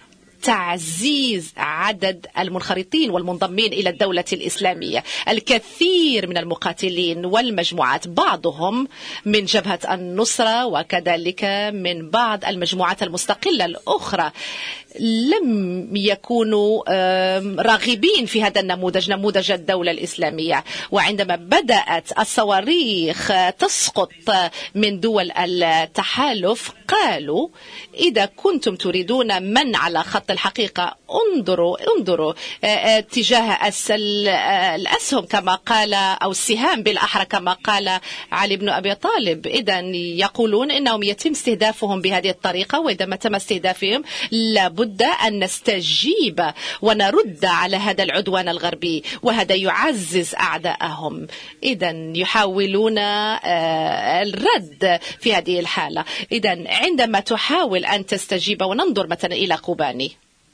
تعزيز عدد المنخرطين والمنضمين إلى الدولة الإسلامية. الكثير من المقاتلين والمجموعات، بعضهم من جبهة النصرة وكذلك من بعض المجموعات المستقلة الأخرى، لم يكونوا راغبين في هذا النموذج، نموذج الدولة الإسلامية. وعندما بدأت الصواريخ تسقط من دول التحالف قالوا إذا كنتم تريدون من على خط الحقيقة انظروا انظروا اتجاه الأسهم كما قال، أو السهام بالأحرى كما قال علي بن أبي طالب. إذا يقولون إنهم يتم استهدافهم بهذه الطريقة، وإذا ما تم استهدافهم لابد أن نستجيب ونرد على هذا العدوان الغربي، وهذا يعزز أعداءهم. إذا يحاولون الرد في هذه الحالة. إذا عندما تحاول أن تستجيب، وننظر مثلا إلى كوباني،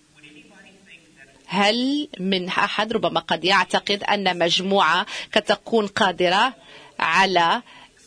هل من أحد ربما قد يعتقد أن مجموعة قد تكون قادرة على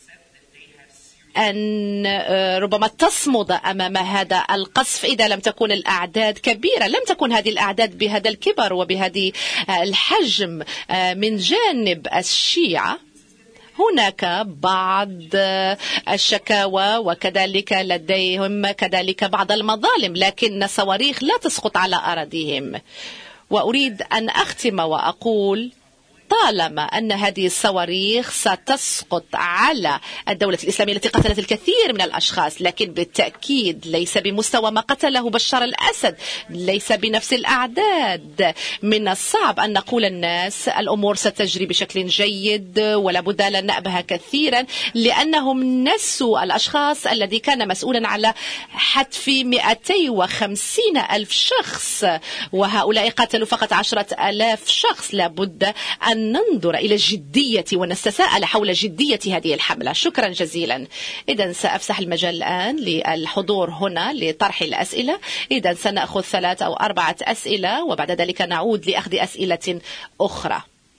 أن ربما تصمد أمام هذا القصف إذا لم تكن الأعداد كبيرة؟ لم تكن هذه الأعداد بهذا الكبر وبهذه الحجم من جانب الشيعة. هناك بعض الشكاوى وكذلك لديهم كذلك بعض المظالم، لكن الصواريخ لا تسقط على أراضيهم. وأريد أن أختم وأقول طالما أن هذه الصواريخ ستسقط على الدولة الإسلامية التي قتلت الكثير من الأشخاص، لكن بالتأكيد ليس بمستوى ما قتله بشار الأسد، ليس بنفس الأعداد. من الصعب أن نقول الناس الأمور ستجري بشكل جيد ولا بد لن نأبها كثيرا، لأنهم نسوا الأشخاص الذي كان مسؤولا على حتف مئتين وخمسين ألف شخص، وهؤلاء قتلوا فقط عشرة ألاف شخص. لابد أن ننظر إلى الجدية ونستساءل حول جدية هذه الحملة. شكرا جزيلا. إذا سأفسح المجال الآن للحضور هنا لطرح الأسئلة. إذا سنأخذ ثلاث أو أربعة أسئلة وبعد ذلك نعود لأخذ أسئلة أخرى.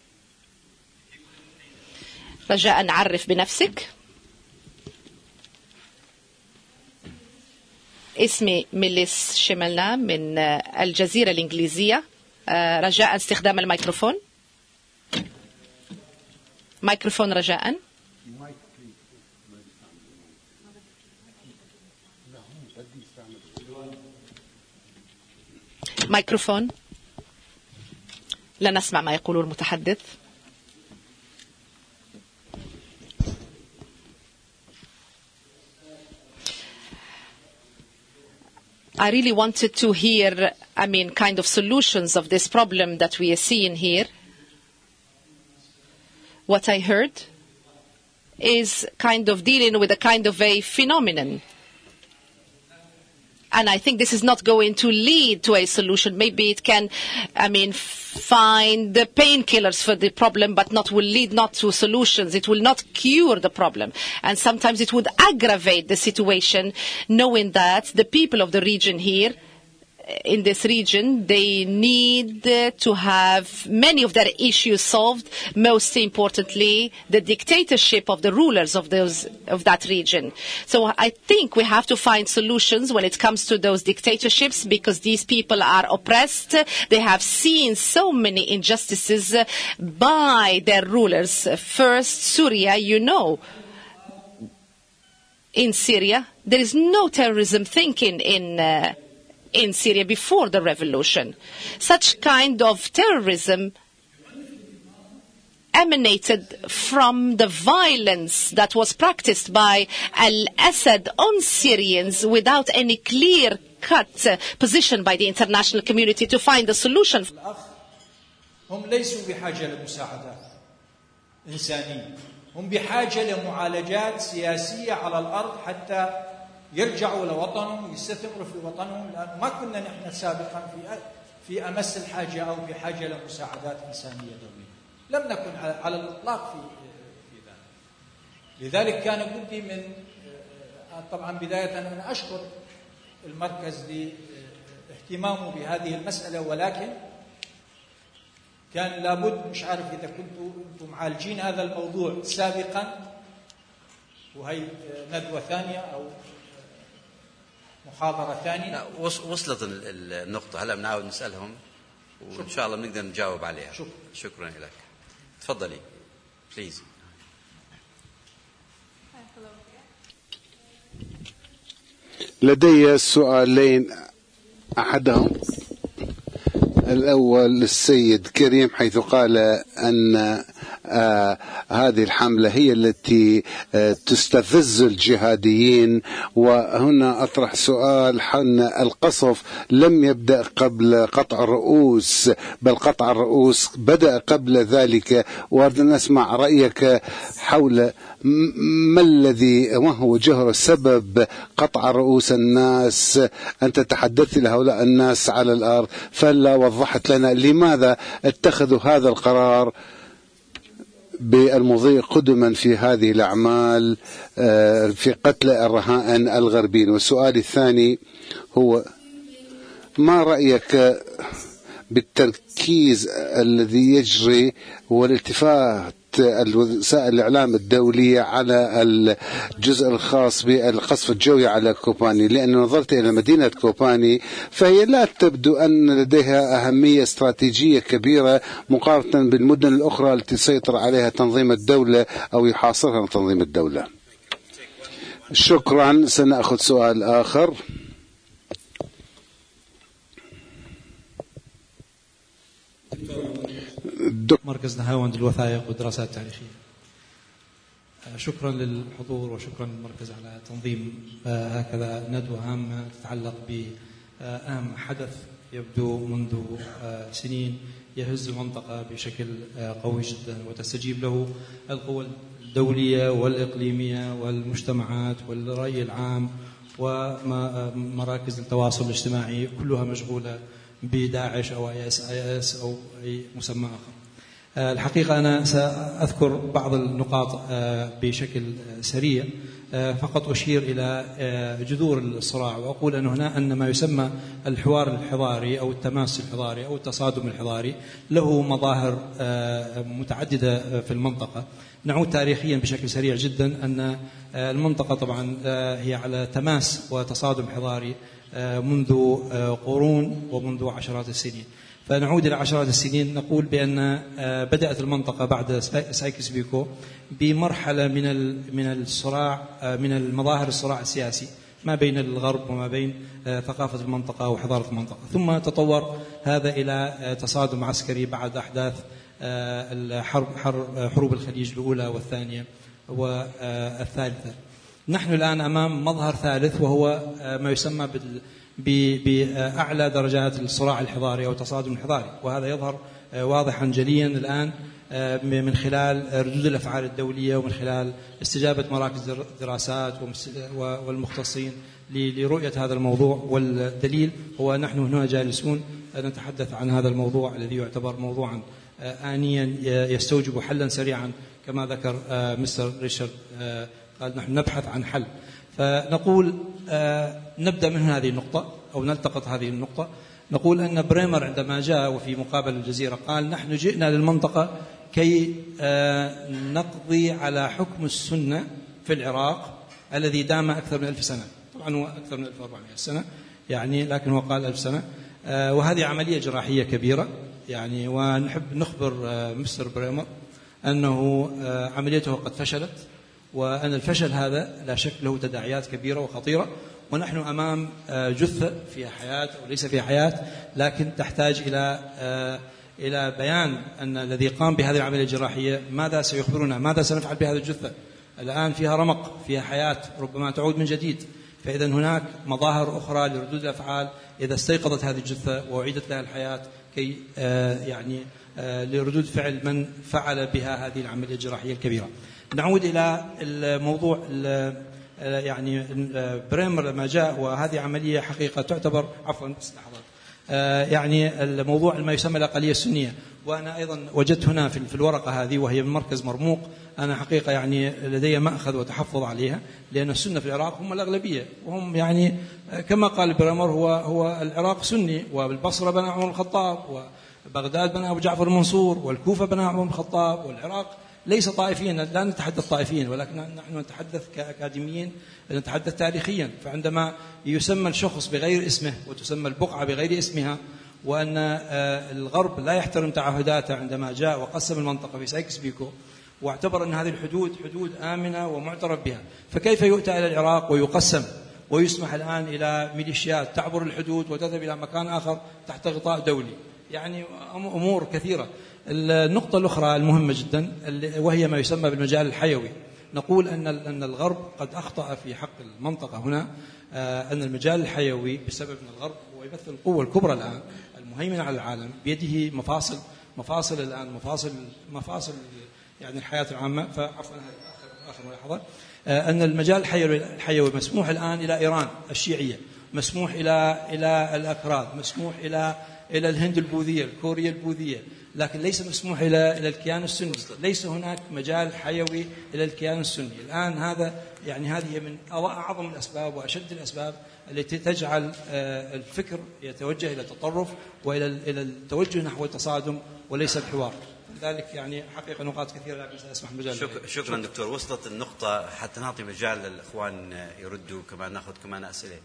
رجاء عرف بنفسك. اسمي ميليس شملنا من الجزيرة الإنجليزية. رجاء استخدام الميكروفون. ميكروفون رجاء. ميكروفون. لا نسمع ما يقوله المتحدث. I really wanted to hear, I mean, kind of solutions of this problem that we are seeing here. What I heard is kind of dealing with a kind of a phenomenon. And I think this is not going to lead to a solution. Maybe it can, I mean, find the painkillers for the problem, but not will lead not to solutions. It will not cure the problem. And sometimes it would aggravate the situation, knowing that the people of the region here, in this region, they need uh, to have many of their issues solved, most importantly, the dictatorship of the rulers of those of that region. So I think we have to find solutions when it comes to those dictatorships, because these people are oppressed. They have seen so many injustices uh, by their rulers. First, Syria, you know. In Syria, there is no terrorism thinking in uh, in Syria before the revolution. Such kind of terrorism emanated from the violence that was practiced by al-Assad on Syrians without any clear-cut uh, position by the international community to find a solution. هم ليسوا بحاجة لمساعدات إنسانية، هم بحاجة لمعالجات سياسية على الأرض حتى يرجعوا لوطنهم ويستثمروا في وطنهم، لأن ما كنا نحن سابقا في في أمس الحاجة أو بحاجة لمساعدات إنسانية دولية، لم نكن على الإطلاق في في ذلك. لذلك كان بدي من طبعا بداية أن أشكر المركز لاهتمامه بهذه المسألة، ولكن كان لابد، مش عارف إذا كنتوا أنتم معالجين هذا الموضوع سابقا وهي ندوة ثانية أو محاضرة ثانية. لا وصلت النقطة، هلا بنعاود نسألهم وإن شاء الله بنقدر نجاوب عليها. شكرا. شكرا لك. تفضلي بليز. لدي سؤالين، أحدهم الأول للسيد كريم، حيث قال أن آه هذه الحملة هي التي آه تستفز الجهاديين، وهنا أطرح سؤال حن القصف لم يبدأ قبل قطع الرؤوس، بل قطع الرؤوس بدأ قبل ذلك، وأريد أن أسمع رأيك حول ما الذي ما هو جوهر سبب قطع رؤوس الناس. أنت تحدثت لهؤلاء الناس على الأرض، فلا وضحت لنا لماذا اتخذوا هذا القرار بالمضي قدما في هذه الأعمال في قتل الرهائن الغربيين. والسؤال الثاني هو ما رأيك بالتركيز الذي يجري والالتفات وسائل الإعلام الدولية على الجزء الخاص بالقصف الجوي على كوباني؟ لأن نظرت إلى مدينة كوباني فهي لا تبدو أن لديها أهمية استراتيجية كبيرة مقارنة بالمدن الأخرى التي سيطر عليها تنظيم الدولة أو يحاصرها تنظيم الدولة. شكرا. سنأخذ سؤال آخر. مركز نهاوند للوثائق والدراسات التاريخية. شكرا للحضور وشكرا للمركز على تنظيم هكذا ندوة هامة تتعلق بأهم حدث يبدو منذ سنين يهز المنطقة بشكل قوي جدا، وتستجيب له القوى الدولية والإقليمية والمجتمعات والرأي العام ومراكز التواصل الاجتماعي، كلها مشغولة بداعش أو آي إس آي إس أو أي مسمى آخر. الحقيقة أنا سأذكر بعض النقاط بشكل سريع، فقط أشير إلى جذور الصراع، وأقول أن هنا أن ما يسمى الحوار الحضاري أو التماس الحضاري أو التصادم الحضاري له مظاهر متعددة في المنطقة. نعود تاريخيا بشكل سريع جدا أن المنطقة طبعا هي على تماس وتصادم حضاري منذ قرون ومنذ عشرات السنين. فنعود إلى عشرات السنين نقول بأن بدأت المنطقة بعد سايكس بيكو بمرحلة من من الصراع، من المظاهر الصراع السياسي ما بين الغرب وما بين ثقافة المنطقة وحضارة المنطقة، ثم تطور هذا إلى تصادم عسكري بعد أحداث الحرب حروب الخليج الأولى والثانية والثالثة. نحن الآن أمام مظهر ثالث وهو ما يسمى بأعلى درجات الصراع الحضاري أو التصادم الحضاري، وهذا يظهر واضحا جليا الآن من خلال ردود الأفعال الدولية ومن خلال استجابة مراكز الدراسات والمختصين لرؤية هذا الموضوع. والدليل هو نحن هنا جالسون نتحدث عن هذا الموضوع الذي يعتبر موضوعا آنيا يستوجب حلا سريعا كما ذكر مستر ريشارد، قال نحن نبحث عن حل. فنقول نبدأ من هذه النقطة أو نلتقط هذه النقطة. نقول أن بريمر عندما جاء وفي مقابلة الجزيرة قال نحن جئنا للمنطقة كي نقضي على حكم السنة في العراق الذي دام أكثر من ألف سنة. طبعا هو أكثر من ألف وأربعمائة سنة يعني، لكن هو قال ألف سنة، وهذه عملية جراحية كبيرة يعني. ونحب نخبر مستر بريمر أنه عمليته قد فشلت، وأن الفشل هذا لا شك له تداعيات كبيرة وخطيرة، ونحن أمام جثة فيها حياة أو ليس فيها حياة، لكن تحتاج إلى إلى بيان أن الذي قام بهذه العملية الجراحية ماذا سيخبرنا، ماذا سنفعل بهذه الجثة. الآن فيها رمق، فيها حياة، ربما تعود من جديد. فإذا هناك مظاهر أخرى لردود الأفعال إذا استيقظت هذه الجثة وأعيدت لها الحياة كي يعني لردود فعل من فعل بها هذه العملية الجراحية الكبيرة. نعود إلى الموضوع يعني بريمر لما جاء، وهذه عملية حقيقة تعتبر عفوا بس لحظات يعني الموضوع ما يسمى الأقلية السنية. وأنا أيضا وجدت هنا في الورقة هذه وهي من مركز مرموق، أنا حقيقة يعني لدي مأخذ وتحفظ عليها، لأن السنة في العراق هم الأغلبية، وهم يعني كما قال بريمر هو هو العراق سني، وبالبصرة بنى عمر الخطاب، وبغداد بنى أبو جعفر المنصور، والكوفة بنى عمر الخطاب، والعراق ليس طائفيا، لا نتحدث طائفيا، ولكن نحن نتحدث كأكاديميين، نتحدث تاريخيا. فعندما يسمى الشخص بغير اسمه وتسمى البقعة بغير اسمها، وأن الغرب لا يحترم تعهداته عندما جاء وقسم المنطقة في سايكس بيكو واعتبر أن هذه الحدود حدود آمنة ومعترف بها، فكيف يؤتى إلى العراق ويقسم ويسمح الآن إلى ميليشيات تعبر الحدود وتذهب إلى مكان آخر تحت غطاء دولي؟ يعني أمور كثيرة. النقطة الأخرى المهمة جدا وهي ما يسمى بالمجال الحيوي. نقول أن أن الغرب قد أخطأ في حق المنطقة هنا، أن المجال الحيوي بسبب أن الغرب هو يمثل القوة الكبرى الآن المهيمنة على العالم، بيده مفاصل مفاصل الآن مفاصل مفاصل يعني الحياة العامة. فعفوا آخر آخر ملاحظة، أن المجال الحيوي الحيوي مسموح الآن إلى إيران الشيعية، مسموح إلى إلى الأكراد، مسموح إلى إلى الهند البوذية، الكوريا البوذية، لكن ليس مسموح إلى إلى الكيان السني. ليس هناك مجال حيوي إلى الكيان السني الآن. هذا يعني هذه من أعظم الأسباب وأشد الأسباب التي تجعل الفكر يتوجه إلى التطرف وإلى إلى التوجه نحو التصادم وليس الحوار. لذلك يعني حقيقة نقاط كثيرة، لكن سأسمح مجال. شكرا, شكرا دكتور. وصلت النقطة حتى نعطي مجال للإخوان يردوا، كمان نأخذ كمان أسئلة.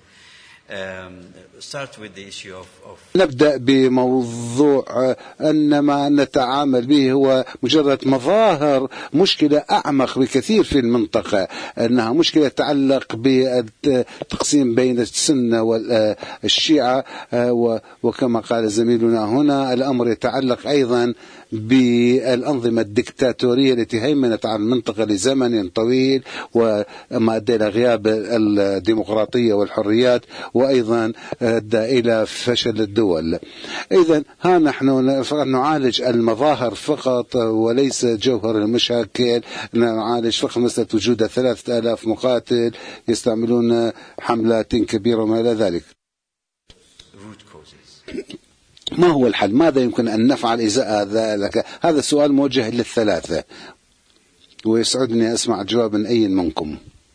Start with the issue of, of نبدأ بموضوع أن ما نتعامل به هو مجرد مظاهر مشكلة أعمق بكثير في المنطقة، أنها مشكلة تتعلق بالتقسيم بين السنة والشيعة، وكما قال زميلنا هنا الأمر يتعلق أيضا بالأنظمة الدكتاتورية التي هيمنت على المنطقة لزمن طويل وما أدى إلى غياب الديمقراطية والحريات، وأيضا أدى إلى فشل الدول. إذن ها نحن نعالج المظاهر فقط وليس جوهر المشاكل. نعالج فقط مسألة وجود ثلاثة آلاف مقاتل يستعملون حملات كبيرة وما إلى ذلك. ما هو الحل؟ ماذا يمكن أن نفعل إذا ذلك؟ هذا السؤال موجه للثلاثة، ويسعدني أسمع جواب من أي منكم.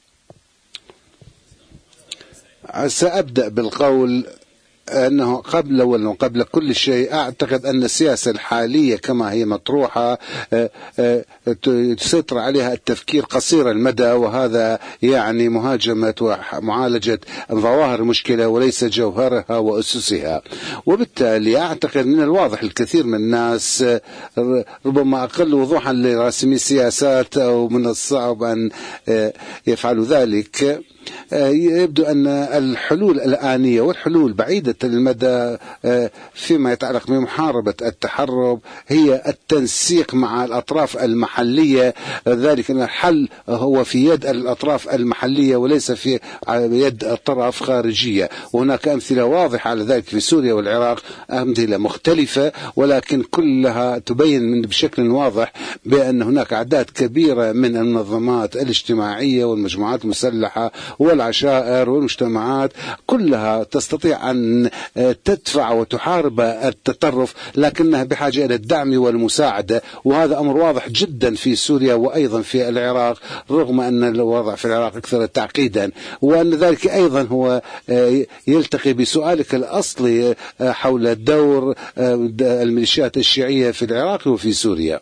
سأبدأ بالقول أنه قبل وقبل كل شيء أعتقد أن السياسة الحالية كما هي مطروحة تسيطر عليها التفكير قصير المدى، وهذا يعني مهاجمة ومعالجة ظواهر المشكلة وليس جوهرها وأسسها. وبالتالي أعتقد من الواضح الكثير من الناس ربما أقل وضوحا لراسمي السياسات أو من الصعب أن يفعلوا ذلك، يبدو أن الحلول الآنية والحلول بعيدة المدى فيما يتعلق بمحاربة التحرب هي التنسيق مع الأطراف المحلية، ذلك أن الحل هو في يد الأطراف المحلية وليس في يد الطرف خارجية. وهناك أمثلة واضحة على ذلك في سوريا والعراق، أمثلة مختلفة ولكن كلها تبين بشكل واضح بأن هناك أعداد كبيرة من المنظمات الاجتماعية والمجموعات المسلحة والعشائر والمجتمعات كلها تستطيع أن تدفع وتحارب التطرف، لكنها بحاجة إلى الدعم والمساعدة، وهذا أمر واضح جدا في سوريا وأيضا في العراق، رغم أن الوضع في العراق أكثر تعقيدا. وأن ذلك أيضا هو يلتقي بسؤالك الأصلي حول دور الميليشيات الشيعية في العراق وفي سوريا،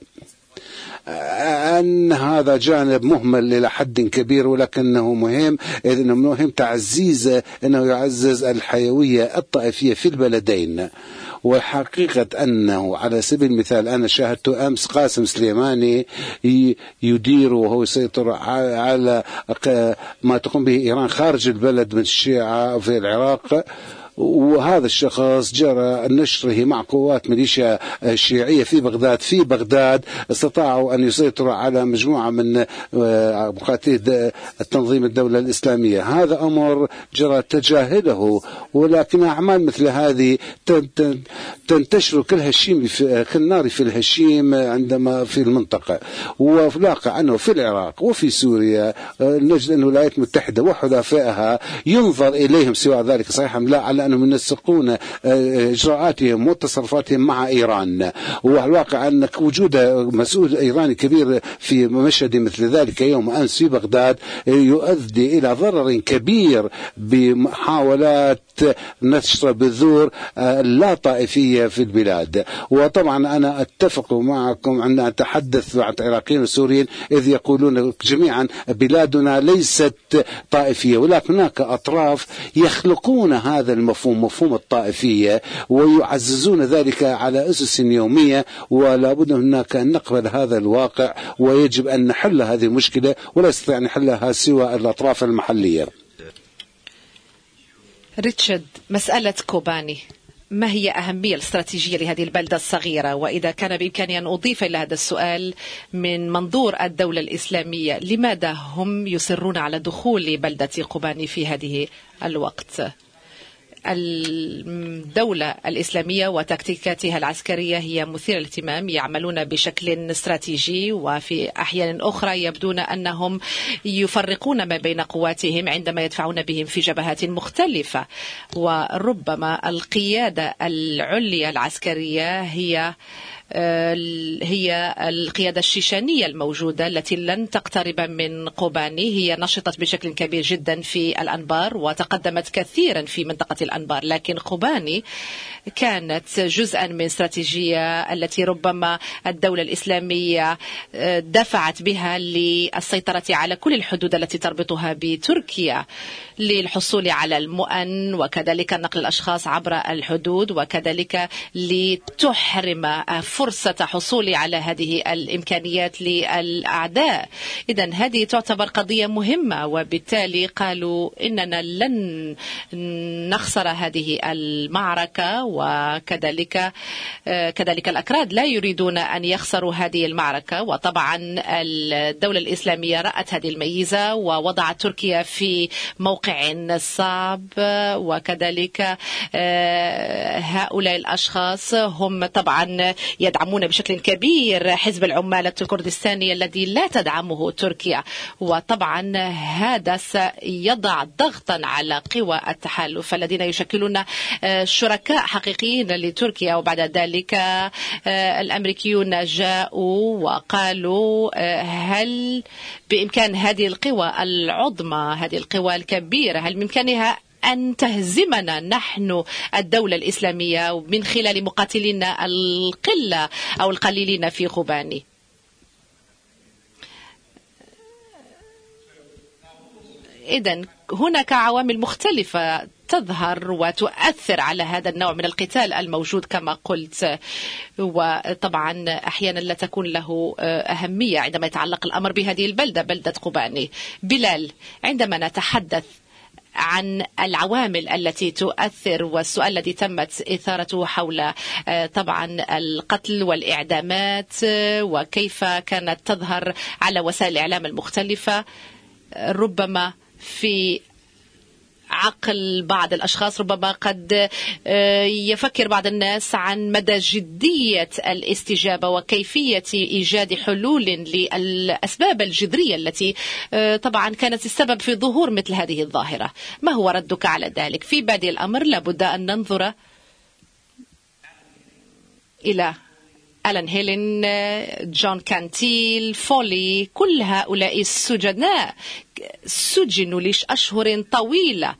أن هذا جانب مهمل إلى حد كبير ولكنه مهم، إذ أنه مهم تعزيز أنه يعزز الحيوية الطائفية في البلدين. وحقيقة أنه على سبيل المثال أنا شاهدت أمس قاسم سليماني يدير وهو يسيطر على ما تقوم به إيران خارج البلد من الشيعة في العراق، وهذا الشخص جرى نشره مع قوات ميليشيا شيعية في بغداد في بغداد استطاعوا أن يسيطروا على مجموعة من مقاتلي التنظيم الدولة الإسلامية. هذا أمر جرى تجاهله، ولكن أعمال مثل هذه تنتشر كالهشيم كالنار في الهشيم عندما في المنطقة. ولاقع أنه في العراق وفي سوريا نجد أن الولايات المتحدة وحلفائها ينظر إليهم سواء ذلك صحيح لا على أنهم ينسقون إجراءاتهم وتصرفاتهم مع إيران. والواقع أن وجود مسؤول إيراني كبير في مشهد مثل ذلك يوم أمس في بغداد يؤدي إلى ضرر كبير بمحاولات نشر بذور لا طائفية في البلاد. وطبعا أنا أتفق معكم أن أتحدث مع العراقيين والسوريين إذ يقولون جميعا بلادنا ليست طائفية، ولكن هناك أطراف يخلقون هذا المفهوم، مفهوم الطائفية، ويعززون ذلك على أسس يومية. ولا بد هناك أن نقبل هذا الواقع، ويجب أن نحل هذه المشكلة، ولا يستطيع أن يحلها سوى الأطراف المحلية. ريتشارد، مسألة كوباني، ما هي أهمية الاستراتيجية لهذه البلدة الصغيرة؟ وإذا كان بإمكاني أن أضيف إلى هذا السؤال من منظور الدولة الإسلامية، لماذا هم يصرون على دخول بلدة كوباني في هذه الوقت؟ الدولة الإسلامية وتكتيكاتها العسكرية هي مثيرة للاهتمام، يعملون بشكل استراتيجي، وفي أحيان أخرى يبدون أنهم يفرقون ما بين قواتهم عندما يدفعون بهم في جبهات مختلفة. وربما القيادة العليا العسكرية هي هي القيادة الشيشانية الموجودة التي لن تقترب من كوباني. هي نشطت بشكل كبير جدا في الأنبار وتقدمت كثيرا في منطقة الأنبار، لكن كوباني كانت جزءا من استراتيجية التي ربما الدولة الإسلامية دفعت بها للسيطرة على كل الحدود التي تربطها بتركيا للحصول على المؤن، وكذلك نقل الأشخاص عبر الحدود، وكذلك لتحرم فرصة حصول على هذه الإمكانيات للأعداء. إذن هذه تعتبر قضية مهمة، وبالتالي قالوا إننا لن نخسر هذه المعركة، وكذلك كذلك الأكراد لا يريدون أن يخسروا هذه المعركة. وطبعا الدولة الإسلامية رأت هذه الميزة ووضعت تركيا في موقع صعب، وكذلك هؤلاء الأشخاس هم طبعا يدعمون بشكل كبير حزب العمالة الكردستاني الذي لا تدعمه تركيا، وطبعا هذا سيضع ضغطا على قوى التحالف الذين يشكلون شركاء حقيقيين لتركيا. وبعد ذلك الأمريكيون جاءوا وقالوا هل بإمكان هذه القوى العظمى، هذه القوى الكبيرة، هل بإمكانها أن تهزمنا نحن الدولة الإسلامية من خلال مقاتلين القلة أو القليلين في كوباني؟ إذن هناك عوامل مختلفة تظهر وتؤثر على هذا النوع من القتال الموجود كما قلت، وطبعا أحيانا لا تكون له أهمية عندما يتعلق الأمر بهذه البلدة، بلدة كوباني. بلال، عندما نتحدث عن العوامل التي تؤثر، والسؤال الذي تمت إثارته حول طبعا القتل والإعدامات وكيف كانت تظهر على وسائل الإعلام المختلفة، ربما في عقل بعض الأشخاص ربما قد يفكر بعض الناس عن مدى جدية الاستجابة وكيفية إيجاد حلول للأسباب الجذرية التي طبعا كانت السبب في ظهور مثل هذه الظاهرة. ما هو ردك على ذلك؟ في بادئ الأمر لابد أن ننظر إلى ألان هيلين، جون كانتيل، فولي، كل هؤلاء السجناء سجنوا لأشهر طويلة،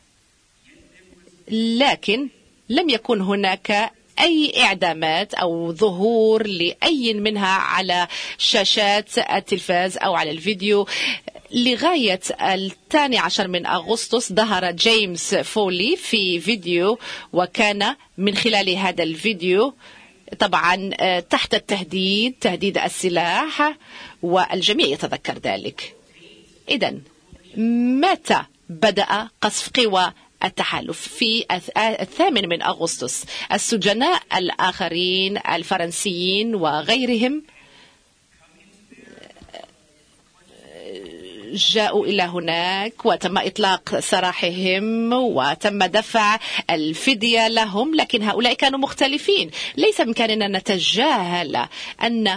لكن لم يكن هناك أي إعدامات أو ظهور لأي منها على شاشات التلفاز أو على الفيديو. لغاية الثاني عشر من أغسطس ظهر جيمس فولي في فيديو، وكان من خلال هذا الفيديو طبعا تحت التهديد، تهديد السلاح، والجميع يتذكر ذلك. إذن متى بدأ قصف قوى التحالف؟ في الثامن من أغسطس. السجناء الآخرين الفرنسيين وغيرهم جاءوا إلى هناك وتم إطلاق سراحهم وتم دفع الفدية لهم، لكن هؤلاء كانوا مختلفين. ليس بإمكاننا نتجاهل أن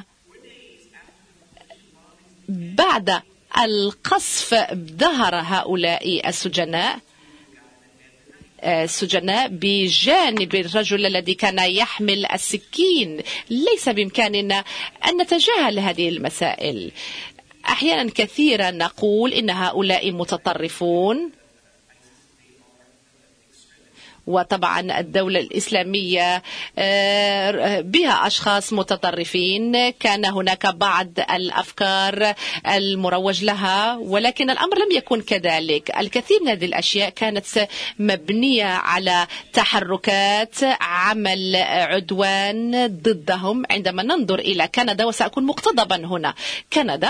بعد القصف ظهر هؤلاء السجناء السجناء بجانب الرجل الذي كان يحمل السكين. ليس بإمكاننا أن نتجاهل هذه المسائل. أحيانا كثيرا نقول إن هؤلاء متطرفون، وطبعا الدولة الإسلامية بها أشخاص متطرفين، كان هناك بعض الأفكار المروج لها، ولكن الأمر لم يكن كذلك. الكثير من هذه الأشياء كانت مبنية على تحركات عمل عدوان ضدهم. عندما ننظر إلى كندا، وسأكون مقتضبا هنا، كندا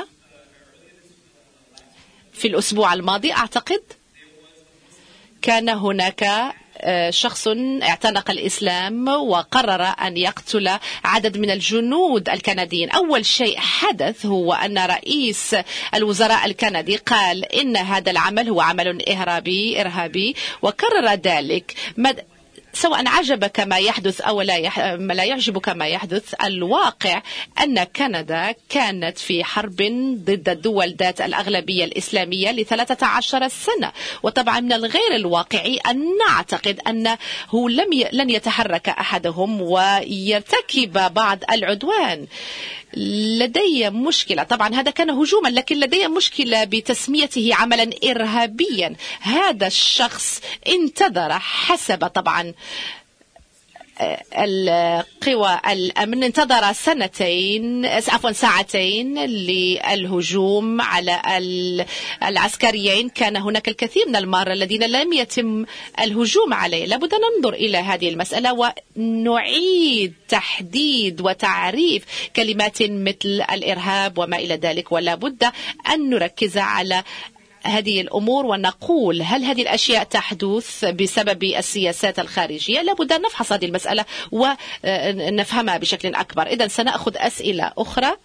في الأسبوع الماضي أعتقد كان هناك شخص اعتنق الإسلام وقرر أن يقتل عدد من الجنود الكنديين. أول شيء حدث هو أن رئيس الوزراء الكندي قال إن هذا العمل هو عمل إرهابي إرهابي وكرر ذلك. سواء عجبك ما يحدث أو لا, يح... ما لا يعجبك ما يحدث، الواقع أن كندا كانت في حرب ضد الدول ذات الأغلبية الإسلامية لثلاثة عشر سنة. وطبعا من الغير الواقعي أن نعتقد أنه لم ي... لن يتحرك أحدهم ويرتكب بعض العدوان. لدي مشكلة، طبعا هذا كان هجوما، لكن لدي مشكلة بتسميته عملا إرهابيا. هذا الشخص انتظر حسب طبعا القوى الأمن، انتظر سنتين عفوا ساعتين للهجوم على العسكريين. كان هناك الكثير من المرة الذين لم يتم الهجوم عليه. لابد أن ننظر إلى هذه المسألة ونعيد تحديد وتعريف كلمات مثل الإرهاب وما إلى ذلك، ولا بد أن نركز على هذه الأمور ونقول هل هذه الأشياء تحدث بسبب السياسات الخارجية. لابد أن نفحص هذه المسألة ونفهمها بشكل أكبر. إذن سنأخذ أسئلة أخرى.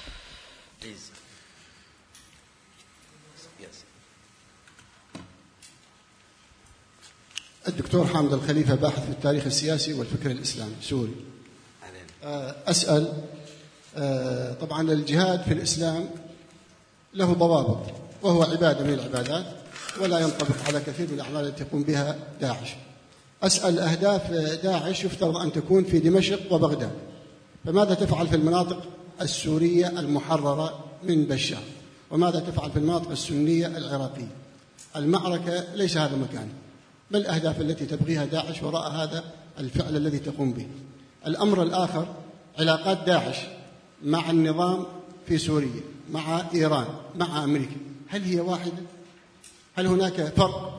الدكتور حامد الخليفة، باحث في التاريخ السياسي والفكر الإسلامي سوري. أسأل، طبعا الجهاد في الإسلام له ضوابط، وهو عبادة من العبادات، ولا ينطبق على كثير من الأعمال التي يقوم بها داعش. أسأل، أهداف داعش يفترض أن تكون في دمشق وبغداد، فماذا تفعل في المناطق السورية المحررة من بشار؟ وماذا تفعل في المناطق السنية العراقية؟ المعركة ليس هذا مكان. ما الأهداف التي تبغيها داعش وراء هذا الفعل الذي تقوم به؟ الأمر الآخر، علاقات داعش مع النظام في سوريا، مع إيران، مع أمريكا، هل هي واحدة؟ هل هناك فرق؟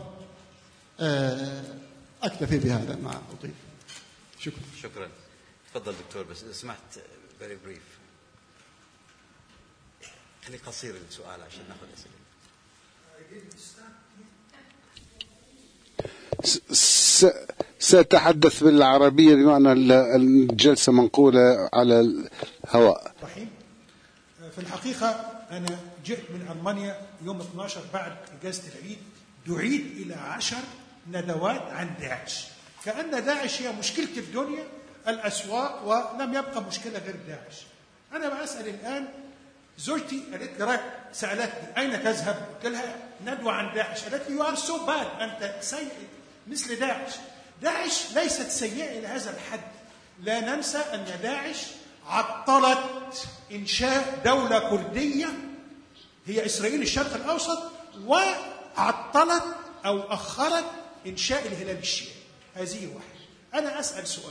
أكتفي بهذا ما أطيب. شكرا. شكرا. تفضل دكتور، بس سمحت very brief. خلي قصير السؤال عشان ناخذ أسئلة. سأتحدث بالعربية بمعنى الجلسة منقولة على الهواء. رحيم. في الحقيقة أنا جئت من ألمانيا يوم اثني عشر بعد إجازة العيد، دعيت إلى عشر ندوات عن داعش، كأن داعش هي مشكلة الدنيا، الأسواق، ولم يبقى مشكلة غير داعش. أنا بسأل الآن، زوجتي قالت لي سألتني أين تذهب؟ قلت لها ندوة عن داعش. قالت لي you are so bad، أنت سيء مثل داعش. داعش ليست سيئة إلى هذا الحد. لا ننسى أن داعش عطلت إنشاء دولة كردية هي إسرائيل الشرق الأوسط، وعطلت أو أخرت إنشاء الهلال الشيعي. هذه واحدة. أنا أسأل سؤال،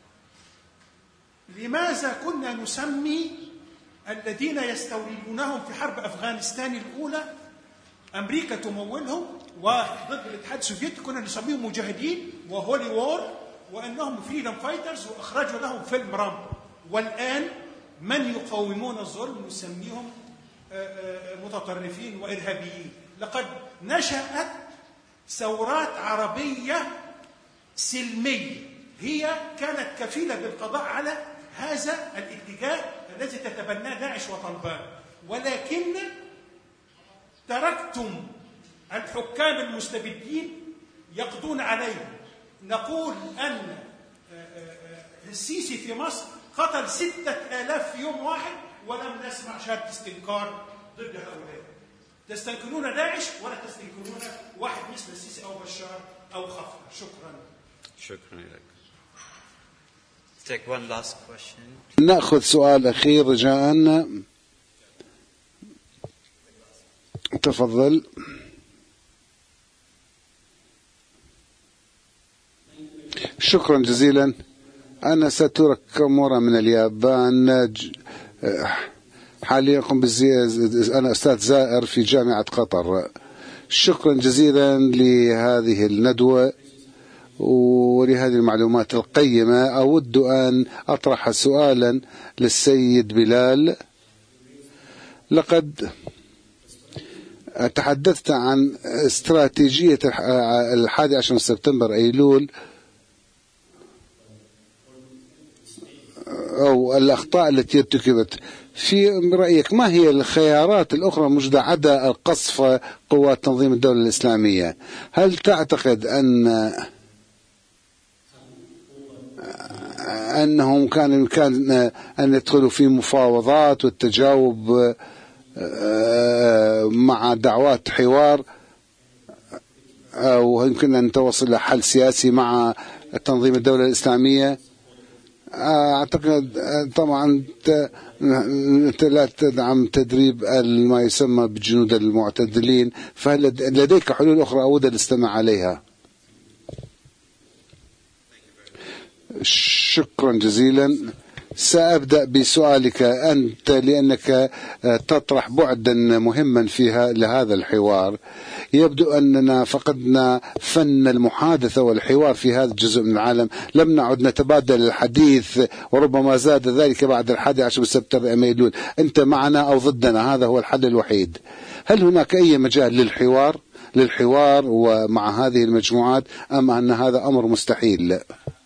لماذا كنا نسمي الذين يستوردونهم في حرب أفغانستان الأولى أمريكا تمولهم وضد الاتحاد السوفيتي كنا نسميهم مجاهدين وهولي وور وأنهم فريدم فايترز وأخرجوا لهم فيلم رامبو، والآن من يقاومون الظلم نسميهم متطرفين وإرهابيين. لقد نشأت ثورات عربية سلمية هي كانت كفيلة بالقضاء على هذا الاتجاه الذي تتبناه داعش وطالبان، ولكن تركتم الحكام المستبدين يقضون عليهم. نقول أن السيسي في مصر قتل ستة آلاف في يوم واحد ولم نسمع شهادة استنكار ضد هؤلاء. تستنكرون داعش ولا تستنكرون واحد مثل السيسي أو بشار أو خفضها. شكرا. شكرا لك. Take one last question. نأخذ سؤال أخير رجاء. تفضل. شكرا جزيلا. أنا ساتورا كامورا من اليابان، حاليا أقوم أنا أستاذ زائر في جامعة قطر. شكرا جزيلا لهذه الندوة ولهذه المعلومات القيمة. أود أن أطرح سؤالا للسيد بلال. لقد تحدثت عن استراتيجية الحادي عشر من سبتمبر أيلول أو الأخطاء التي ارتكبت. في رأيك ما هي الخيارات الأخرى الموجودة عدا القصف قوات تنظيم الدولة الإسلامية؟ هل تعتقد أن أنهم كان يمكن أن يدخلوا في مفاوضات والتجاوب مع دعوات حوار، أو يمكن أن توصل لحل سياسي مع تنظيم الدولة الإسلامية؟ أعتقد طبعا أنت لا تدعم تدريب ما يسمى بالجنود المعتدلين، فهل لديك حلول أخرى أود الاستماع عليها؟ شكرا جزيلا. سأبدأ بسؤالك أنت لأنك تطرح بعدا مهما فيها لهذا الحوار. يبدو أننا فقدنا فن المحادثة والحوار في هذا الجزء من العالم، لم نعد نتبادل الحديث، وربما زاد ذلك بعد الحادي عشر من سبتمبر أيلول. أنت معنا أو ضدنا، هذا هو الحل الوحيد. هل هناك أي مجال للحوار للحوار ومع هذه المجموعات أم أن هذا أمر مستحيل؟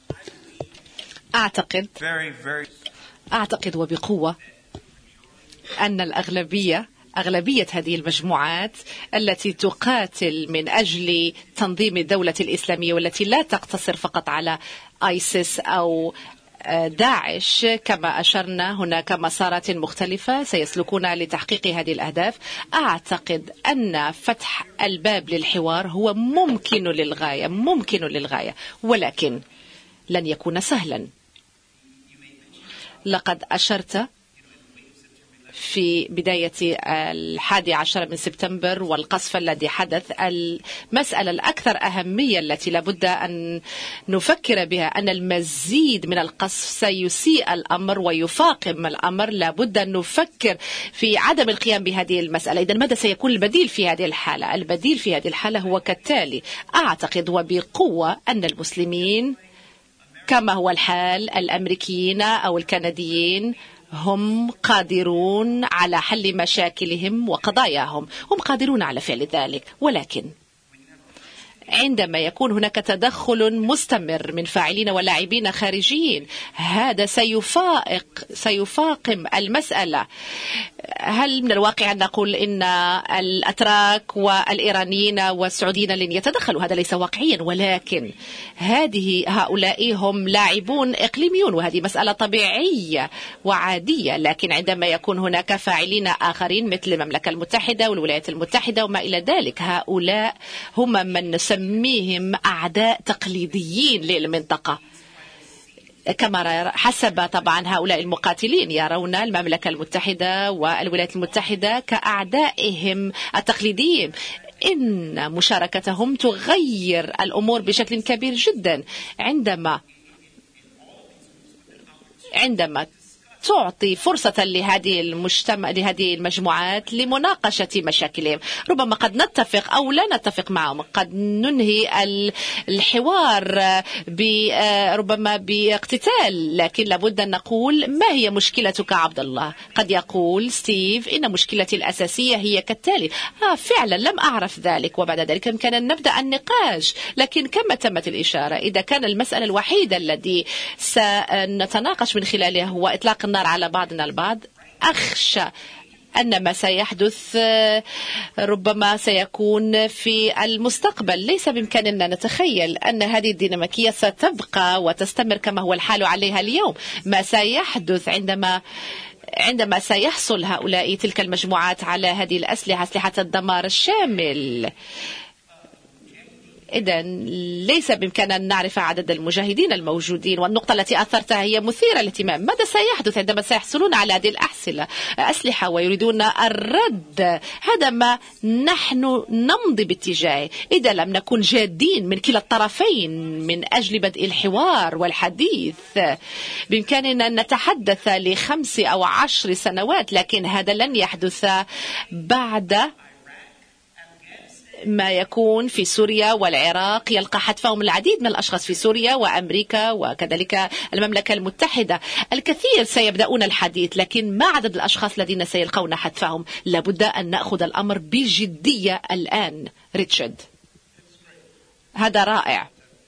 أعتقد أعتقد وبقوة أن الأغلبية أغلبية هذه المجموعات التي تقاتل من أجل تنظيم الدولة الإسلامية، والتي لا تقتصر فقط على آيسيس أو داعش كما أشرنا، هناك مسارات مختلفة سيسلكونها لتحقيق هذه الأهداف. أعتقد أن فتح الباب للحوار هو ممكن للغاية ممكن للغاية ولكن لن يكون سهلا. لقد أشرت في بداية الحادي عشر من سبتمبر والقصف الذي حدث، المسألة الأكثر أهمية التي لابد أن نفكر بها أن المزيد من القصف سيسيء الأمر ويفاقم الأمر. لابد أن نفكر في عدم القيام بهذه المسألة. إذن ماذا سيكون البديل في هذه الحالة؟ البديل في هذه الحالة هو كالتالي: أعتقد وبقوة أن المسلمين كما هو الحال الأمريكيين أو الكنديين هم قادرون على حل مشاكلهم وقضاياهم، هم قادرون على فعل ذلك. ولكن عندما يكون هناك تدخل مستمر من فاعلين ولاعبين خارجيين، هذا سيفائق سيفاقم المسألة. هل من الواقع أن نقول إن الأتراك والإيرانيين والسعوديين لن يتدخلوا؟ هذا ليس واقعيا، ولكن هذه هؤلاء هم لاعبون إقليميون وهذه مسألة طبيعية وعادية. لكن عندما يكون هناك فاعلين آخرين مثل المملكة المتحدة والولايات المتحدة وما إلى ذلك، هؤلاء هم من نسميهم أعداء تقليديين للمنطقة. كما حسب طبعا هؤلاء المقاتلين يرون المملكة المتحدة والولايات المتحدة كأعدائهم التقليديين. إن مشاركتهم تغير الأمور بشكل كبير جدا عندما عندما تعطي فرصة لهذه المجتمع لهذه المجموعات لمناقشة مشاكلهم. ربما قد نتفق أو لا نتفق معهم، قد ننهي الحوار ربما باقتتال، لكن لابد أن نقول ما هي مشكلتك عبد الله؟ قد يقول ستيف إن مشكلتي الأساسية هي كالتالي: آه فعلا لم أعرف ذلك، وبعد ذلك يمكن أن نبدأ النقاش. لكن كما تمت الإشارة، إذا كان المسألة الوحيدة التي سنتناقش من خلالها هو إطلاق النار على بعضنا البعض، أخشى أن ما سيحدث ربما سيكون في المستقبل. ليس بإمكاننا نتخيل أن هذه الديناميكية ستبقى وتستمر كما هو الحال عليها اليوم. ما سيحدث عندما عندما سيحصل هؤلاء تلك المجموعات على هذه الأسلحة، أسلحة الدمار الشامل، إذا ليس بإمكاننا أن نعرف عدد المجاهدين الموجودين. والنقطة التي أثرتها هي مثيرة للاهتمام. ماذا سيحدث عندما سيحصلون على هذه الأحصلة أسلحة ويريدون الرد؟ هذا ما نحن نمضي باتجاهه إذا لم نكن جادين من كلا الطرفين من أجل بدء الحوار والحديث. بإمكاننا أن نتحدث لخمس أو عشر سنوات، لكن هذا لن يحدث بعد ما يكون في سوريا والعراق يلقى حتفهم العديد من الأشخاص في سوريا وأمريكا وكذلك المملكة المتحدة. الكثير سيبدأون الحديث، لكن ما عدد الأشخاص الذين سيلقون حتفهم؟ لابد أن نأخذ الأمر بجدية الآن. ريتشارد، هذا رائع.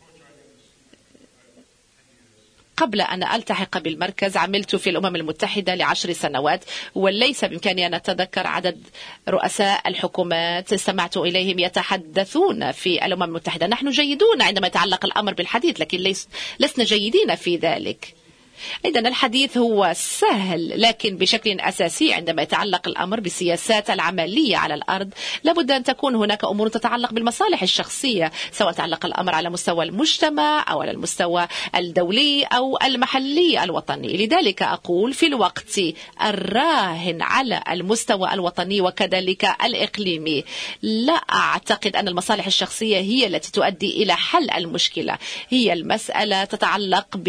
قبل أن ألتحق بالمركز عملت في الأمم المتحدة لعشر سنوات، وليس بإمكاني أن أتذكر عدد رؤساء الحكومات استمعت إليهم يتحدثون في الأمم المتحدة. نحن جيدون عندما يتعلق الأمر بالحديث، لكن ليس لسنا جيدين في ذلك. إذن الحديث هو سهل، لكن بشكل أساسي عندما يتعلق الأمر بالسياسات العملية على الأرض لابد أن تكون هناك أمور تتعلق بالمصالح الشخصية، سواء تعلق الأمر على مستوى المجتمع أو على المستوى الدولي أو المحلي الوطني. لذلك أقول في الوقت الراهن على المستوى الوطني وكذلك الإقليمي، لا أعتقد أن المصالح الشخصية هي التي تؤدي إلى حل المشكلة. هي المسألة تتعلق ب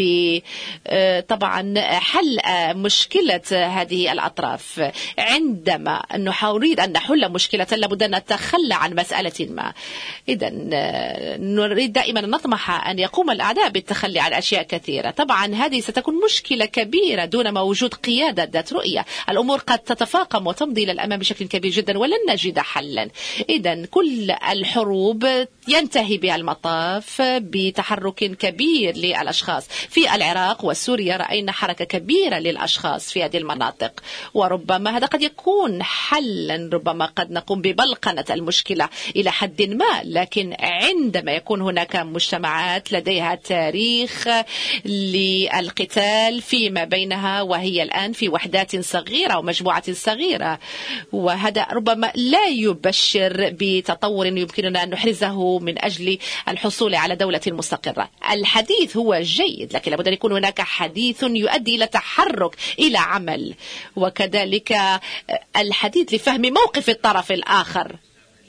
طبعا حل مشكلة هذه الأطراف. عندما نريد أن نحل مشكلة لابد أن نتخلى عن مسألة ما. إذا نريد دائما أن نطمح أن يقوم الأعداء بالتخلي عن أشياء كثيرة. طبعا هذه ستكون مشكلة كبيرة دون ما وجود قيادة ذات رؤية. الأمور قد تتفاقم وتمضي إلى الأمام بشكل كبير جدا ولن نجد حلا. إذا كل الحروب ينتهي بها المطاف بتحرك كبير للأشخاص. في العراق وسوريا رأينا حركة كبيرة للأشخاص في هذه المناطق، وربما هذا قد يكون حلا. ربما قد نقوم ببلقنة المشكلة إلى حد ما، لكن عندما يكون هناك مجتمعات لديها تاريخ للقتال فيما بينها وهي الآن في وحدات صغيرة ومجموعة صغيرة، وهذا ربما لا يبشر بتطور يمكننا أن نحرزه من أجل الحصول على دولة مستقرة. الحديث هو جيد، لكن لابد أن يكون هناك حديث يؤدي إلى تحرك إلى عمل، وكذلك الحديث لفهم موقف الطرف الآخر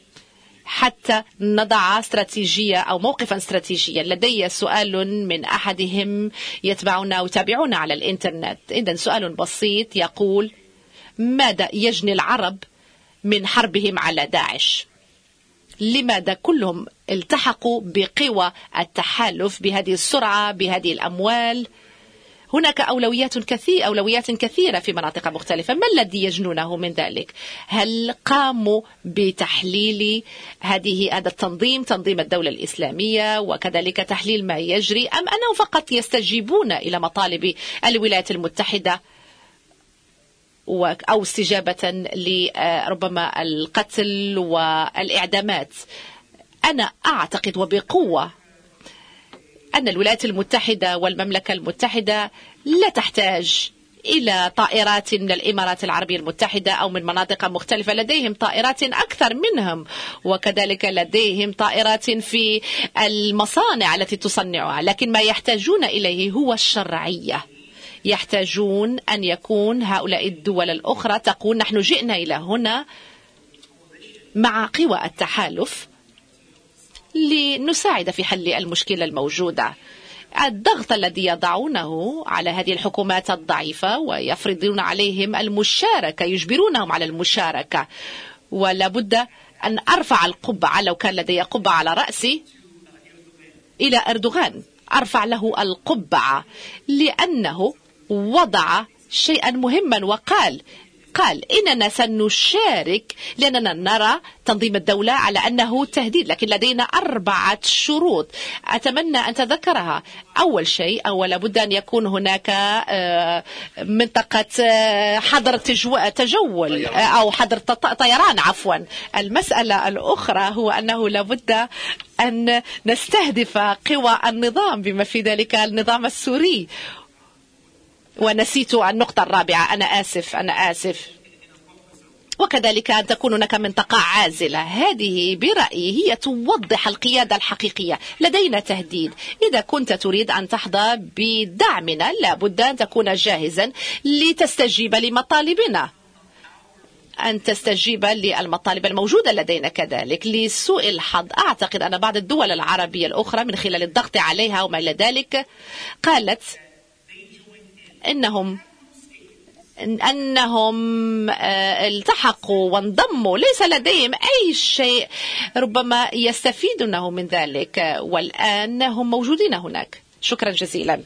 حتى نضع استراتيجية أو موقفا استراتيجيا. لدي سؤال من أحدهم يتبعنا أو يتابعونا على الإنترنت. إذن سؤال بسيط يقول: ماذا يجني العرب من حربهم على داعش؟ لماذا كلهم التحقوا بقوى التحالف بهذه السرعة بهذه الأموال؟ هناك أولويات كثيرة أولويات كثيرة في مناطق مختلفة. ما الذي يجنونه من ذلك؟ هل قاموا بتحليل هذه هذا التنظيم تنظيم الدولة الإسلامية وكذلك تحليل ما يجري، أم أنهم فقط يستجيبون إلى مطالب الولايات المتحدة أو استجابة لربما القتل والإعدامات؟ أنا أعتقد وبقوة أن الولايات المتحدة والمملكة المتحدة لا تحتاج إلى طائرات من الإمارات العربية المتحدة أو من مناطق مختلفة. لديهم طائرات أكثر منهم، وكذلك لديهم طائرات في المصانع التي تصنعها، لكن ما يحتاجون إليه هو الشرعية. يحتاجون أن يكون هؤلاء الدول الأخرى تقول: نحن جئنا إلى هنا مع قوى التحالف لنساعد في حل المشكلة الموجودة. الضغط الذي يضعونه على هذه الحكومات الضعيفة ويفرضون عليهم المشاركة، يجبرونهم على المشاركة، ولا بد أن أرفع القبعة لو كان لدي قبعة على رأسي إلى أردوغان، أرفع له القبعة لأنه وضع شيئا مهما وقال قال إننا سنشارك لأننا نرى تنظيم الدولة على أنه تهديد، لكن لدينا أربعة شروط أتمنى أن تذكرها. أول شيء أولا بد أن يكون هناك منطقة حظر تجول أو حظر طيران عفوا. المسألة الأخرى هو أنه لابد أن نستهدف قوى النظام بما في ذلك النظام السوري. ونسيت النقطة الرابعة، أنا آسف أنا آسف وكذلك أن تكون هناك منطقة عازلة. هذه برأيي هي توضح القيادة الحقيقية. لدينا تهديد. إذا كنت تريد أن تحظى بدعمنا لابد أن تكون جاهزا لتستجيب لمطالبنا، أن تستجيب للمطالب الموجودة لدينا. كذلك لسوء الحظ أعتقد أن بعض الدول العربية الأخرى من خلال الضغط عليها وما إلى ذلك قالت إنهم أنهم التحقوا وانضموا، ليس لديهم أي شيء ربما يستفيدونه من ذلك، والآن هم موجودين هناك. شكرا جزيلا.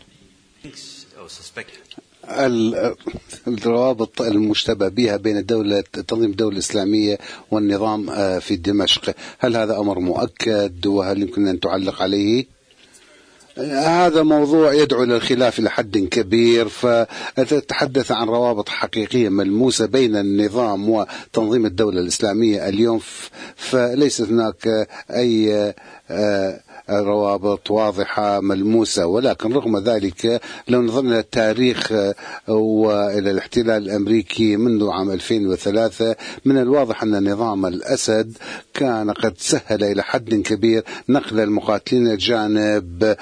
الروابط المشتبه بها بين الدولة تنظيم الدولة الإسلامية والنظام في دمشق، هل هذا أمر مؤكد وهل يمكن أن تعلق عليه؟ هذا موضوع يدعو إلى الخلاف إلى حد كبير، فتتحدث عن روابط حقيقية ملموسة بين النظام وتنظيم الدولة الإسلامية اليوم، فليست هناك أي روابط واضحة ملموسة. ولكن رغم ذلك لو نظرنا التاريخ وإلى الاحتلال الأمريكي منذ عام ألفين وثلاثة، من الواضح أن نظام الأسد كان قد سهل إلى حد كبير نقل المقاتلين الأجانب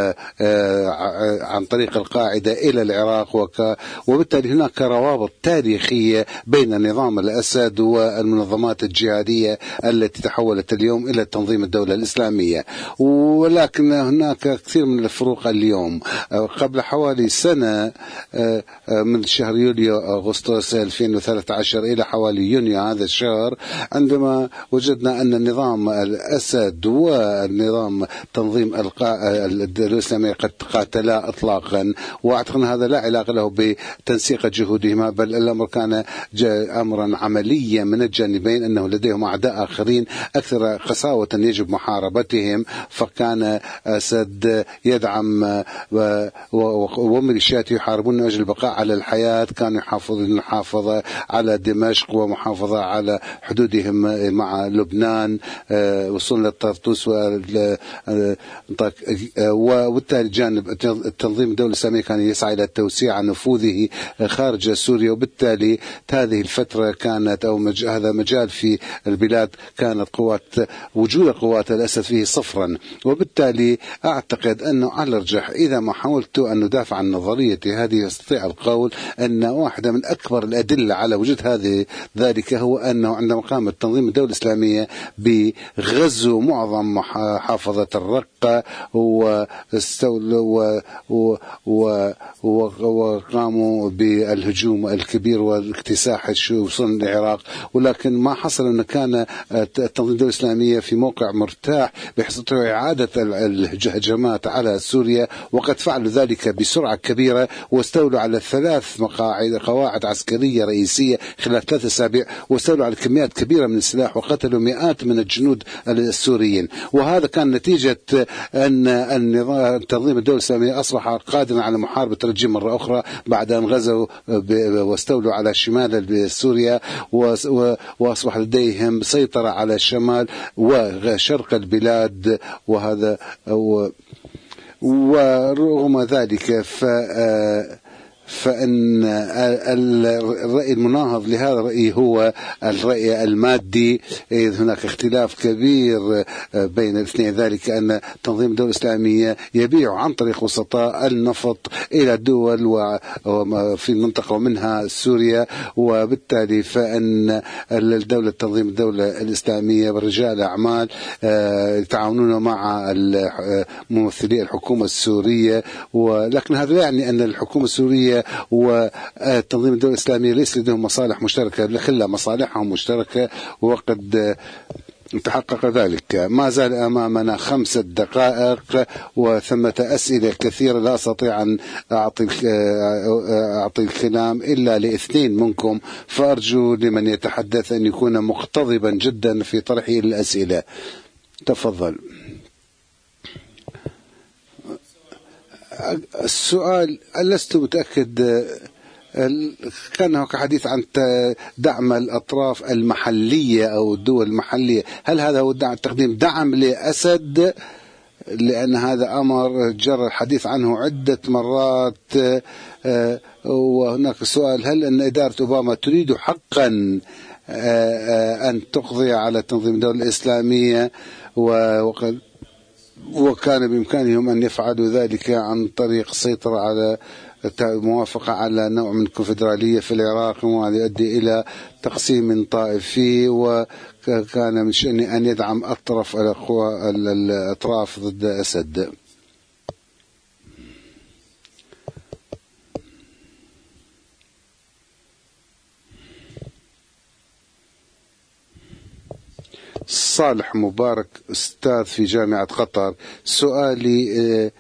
عن طريق القاعدة إلى العراق، وبالتالي هناك روابط تاريخية بين نظام الأسد والمنظمات الجهادية التي تحولت اليوم إلى تنظيم الدولة الإسلامية. ولكن هناك كثير من الفروق اليوم. قبل حوالي سنة من شهر يوليو أغسطس ألفين وثلاثة عشر إلى حوالي يونيو هذا الشهر، عندما وجدنا أن النظام الأسد والنظام تنظيم الدولة الإسلامية قد قاتلا إطلاقا، وأعتقد أن هذا لا علاقة له بتنسيق جهودهما، بل الأمر كان أمرا عمليا من الجانبين، أنه لديهم أعداء آخرين أكثر قساوة يجب محاربتهم. فكان أسد يدعم وميليشيات يحاربون من أجل البقاء على الحياة، كانوا يحافظون المحافظة على دمشق ومحافظة على حدودهم مع لبنان، وصولا للطرطوس، وبالتالي جانب التنظيم الدولة الإسلامية كان يسعى إلى توسيع نفوذه خارج سوريا، وبالتالي هذه الفترة كانت أو مج... هذا مجال في البلاد كانت قوات وجود قوات الأسد فيه صفرا. وبالتالي أعتقد أنه على الرجح إذا ما حاولت أن ندافع عن نظريتي هذه يستطيع القول أن واحدة من أكبر الأدلة على وجود هذه ذلك هو أنه عندما قامت تنظيم الدولة الإسلامية بغزو معظم محافظة الرقة واستولوا وقاموا بالهجوم الكبير والاكتساح وصولا للعراق، ولكن ما حصل أن كان تنظيم الدولة الإسلامية في موقع مرتاح بحيث إعادة الهجمات على سوريا، وقد فعلوا ذلك بسرعة كبيرة واستولوا على ثلاث مقاعد قواعد عسكرية رئيسية خلال ثلاث أسابيع، واستولوا على كميات كبيرة من السلاح وقتلوا مئات من الجنود السوريين. وهذا كان نتيجة أن النظام تنظيم الدولة الإسلامية أصبح قادرا على محاربة الرجيم مرة أخرى بعد أن غزوا واستولوا على شمال سوريا، وأصبح لديهم سيطرة على الشمال وشرق البلاد. وهذا ورغم ذلك ف فإن الرأي المناهض لهذا الرأي هو الرأي المادي. هناك اختلاف كبير بين الاثنين، ذلك أن تنظيم الدولة الإسلامية يبيع عن طريق وسطاء النفط إلى دول وفي المنطقة ومنها سوريا، وبالتالي فإن الدولة تنظيم الدولة الإسلامية ورجال أعمال يتعاونون مع ممثلي الحكومة السورية، ولكن هذا لا يعني أن الحكومة السورية وتنظيم الدولة الإسلامية ليس لديهم مصالح مشتركة، خلا مصالحهم مشتركة وقد تحقق ذلك. ما زال أمامنا خمسة دقائق وثمة أسئلة كثيرة، لا أستطيع أن أعطي أعطي الكلام إلا لاثنين منكم، فأرجو لمن يتحدث أن يكون مقتضبا جدا في طرحه الأسئلة. تفضل. السؤال، لست متأكد، كان هناك حديث عن دعم الأطراف المحلية أو الدول المحلية، هل هذا هو تقديم دعم لأسد؟ لأن هذا أمر جرى الحديث عنه عدة مرات. وهناك سؤال، هل أن إدارة أوباما تريد حقا أن تقضي على تنظيم الدولة الإسلامية، وكان بإمكانهم أن يفعلوا ذلك عن طريق السيطرة على موافقة على نوع من الكونفدرالية في العراق، وهذا يؤدي إلى تقسيم طائفي، وكان من شأنه أن يدعم أطراف الأطراف ضد أسد. صالح مبارك أستاذ في جامعة قطر، سؤالي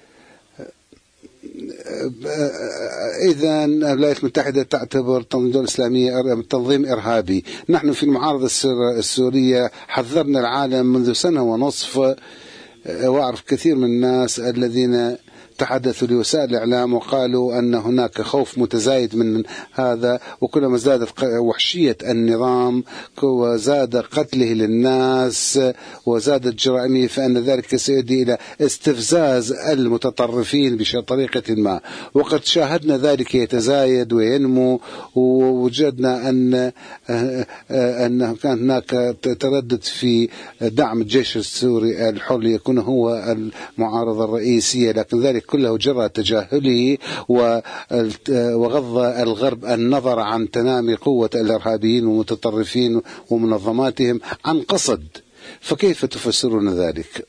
إذا الولايات المتحدة تعتبر تنظيم الدولة الإسلامية تنظيم إرهابي، نحن في المعارضة السورية حذرنا العالم منذ سنة ونصف، وأعرف كثير من الناس الذين تحدثوا لوسائل الإعلام وقالوا أن هناك خوف متزايد من هذا، وكلما زادت وحشية النظام وزاد قتله للناس وزادت جرائمه فإن ذلك سيؤدي إلى استفزاز المتطرفين بطريقة ما، وقد شاهدنا ذلك يتزايد وينمو، ووجدنا أن أن كان هناك تردد في دعم الجيش السوري الحر ليكون هو المعارضة الرئيسية، لكن ذلك كله جرى تجاهله وغض الغرب النظر عن تنامي قوة الإرهابيين والمتطرفين ومنظماتهم عن قصد. فكيف تفسرون ذلك؟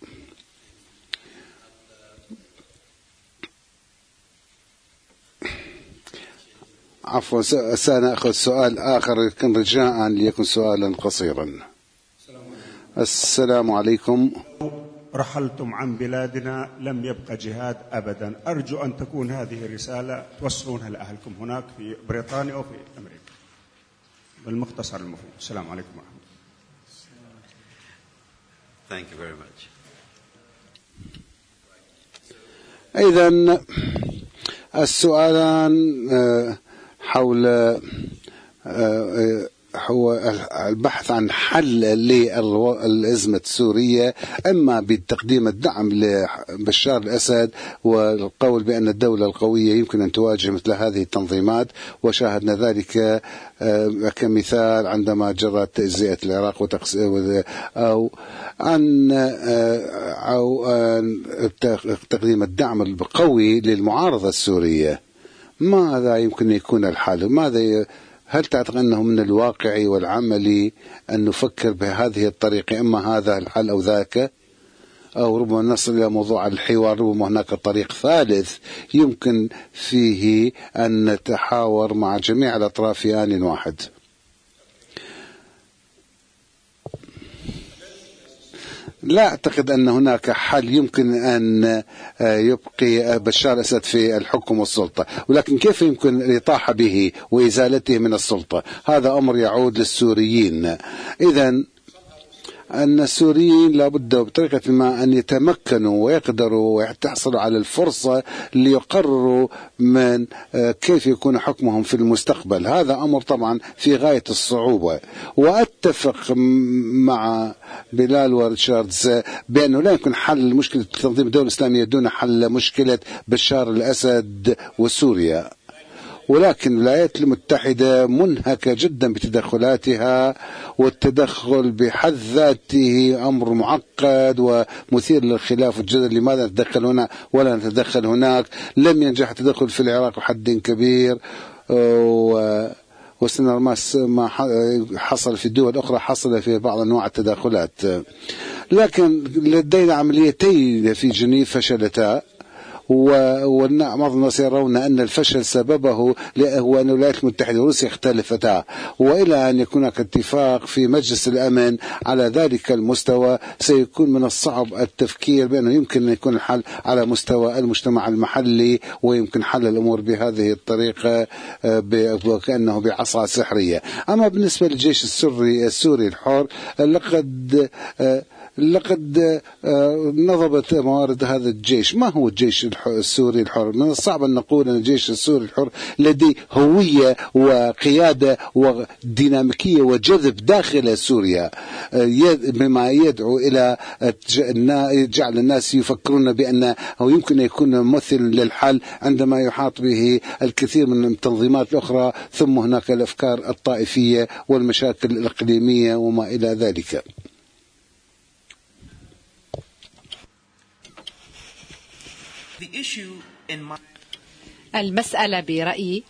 عفوا سأخذ سؤال آخر لكن رجاء ليكن سؤالا قصيرا. السلام عليكم. رحلتم عن بلادنا لم يبقى جهاد أبدا، أرجو أن تكون هذه الرسالة توصلونها لأهلكم هناك في بريطانيا أو في أمريكا بالمختصر المفيد. السلام عليكم ورحمة الله. Thank you very much. إذن السؤالان حول هو البحث عن حل للأزمة السورية، أما بتقديم الدعم لبشار الأسد والقول بأن الدولة القوية يمكن أن تواجه مثل هذه التنظيمات، وشاهدنا ذلك كمثال عندما جرت تجزئة العراق أو أن أو تقديم الدعم القوي للمعارضة السورية. ماذا يمكن يكون الحل؟ ماذا هل تعتقد أنه من الواقعي والعملي أن نفكر بهذه الطريقة، إما هذا الحل أو ذاك، أو ربما نصل إلى موضوع الحوار، ربما هناك طريق ثالث يمكن فيه أن نتحاور مع جميع الأطراف في آن واحد؟ لا أعتقد أن هناك حل يمكن أن يبقي بشار الأسد في الحكم والسلطة، ولكن كيف يمكن الإطاحة به وإزالته من السلطة؟ هذا أمر يعود للسوريين. إذن أن السوريين لابد بطريقة ما أن يتمكنوا ويقدروا ويحصلوا على الفرصة ليقرروا من كيف يكون حكمهم في المستقبل. هذا أمر طبعا في غاية الصعوبة، وأتفق مع بلال وريتشاردز بأنه لا يمكن حل مشكلة تنظيم الدولة الإسلامية دون حل مشكلة بشار الأسد وسوريا، ولكن الولايات المتحدة منهكة جدا بتدخلاتها، والتدخل بحد ذاته أمر معقد ومثير للخلاف والجدل. لماذا نتدخل هنا ولا نتدخل هناك؟ لم ينجح التدخل في العراق بحد كبير، وسنرى ما حصل في الدول الأخرى حصل في بعض أنواع التدخلات، لكن لدينا عمليتين في جنيف فشلتا، ومعظم الناس يرون أن الفشل سببه هو أن الولايات المتحدة وروسيا اختلفتا، وإلى أن يكون هناك اتفاق في مجلس الأمن على ذلك المستوى سيكون من الصعب التفكير بأنه يمكن أن يكون الحل على مستوى المجتمع المحلي، ويمكن حل الأمور بهذه الطريقة وكأنه بعصا سحرية. أما بالنسبة للجيش السوري السوري الحر، لقد لقد نضبت موارد هذا الجيش. ما هو الجيش السوري الحر؟ من الصعب أن نقول أن الجيش السوري الحر لديه هوية وقيادة وديناميكية وجذب داخل سوريا بما يدعو إلى جعل الناس يفكرون بأنه يمكن أن يكون ممثل للحل عندما يحاط به الكثير من التنظيمات الأخرى. ثم هناك الأفكار الطائفية والمشاكل الإقليمية وما إلى ذلك. المسألة برأيي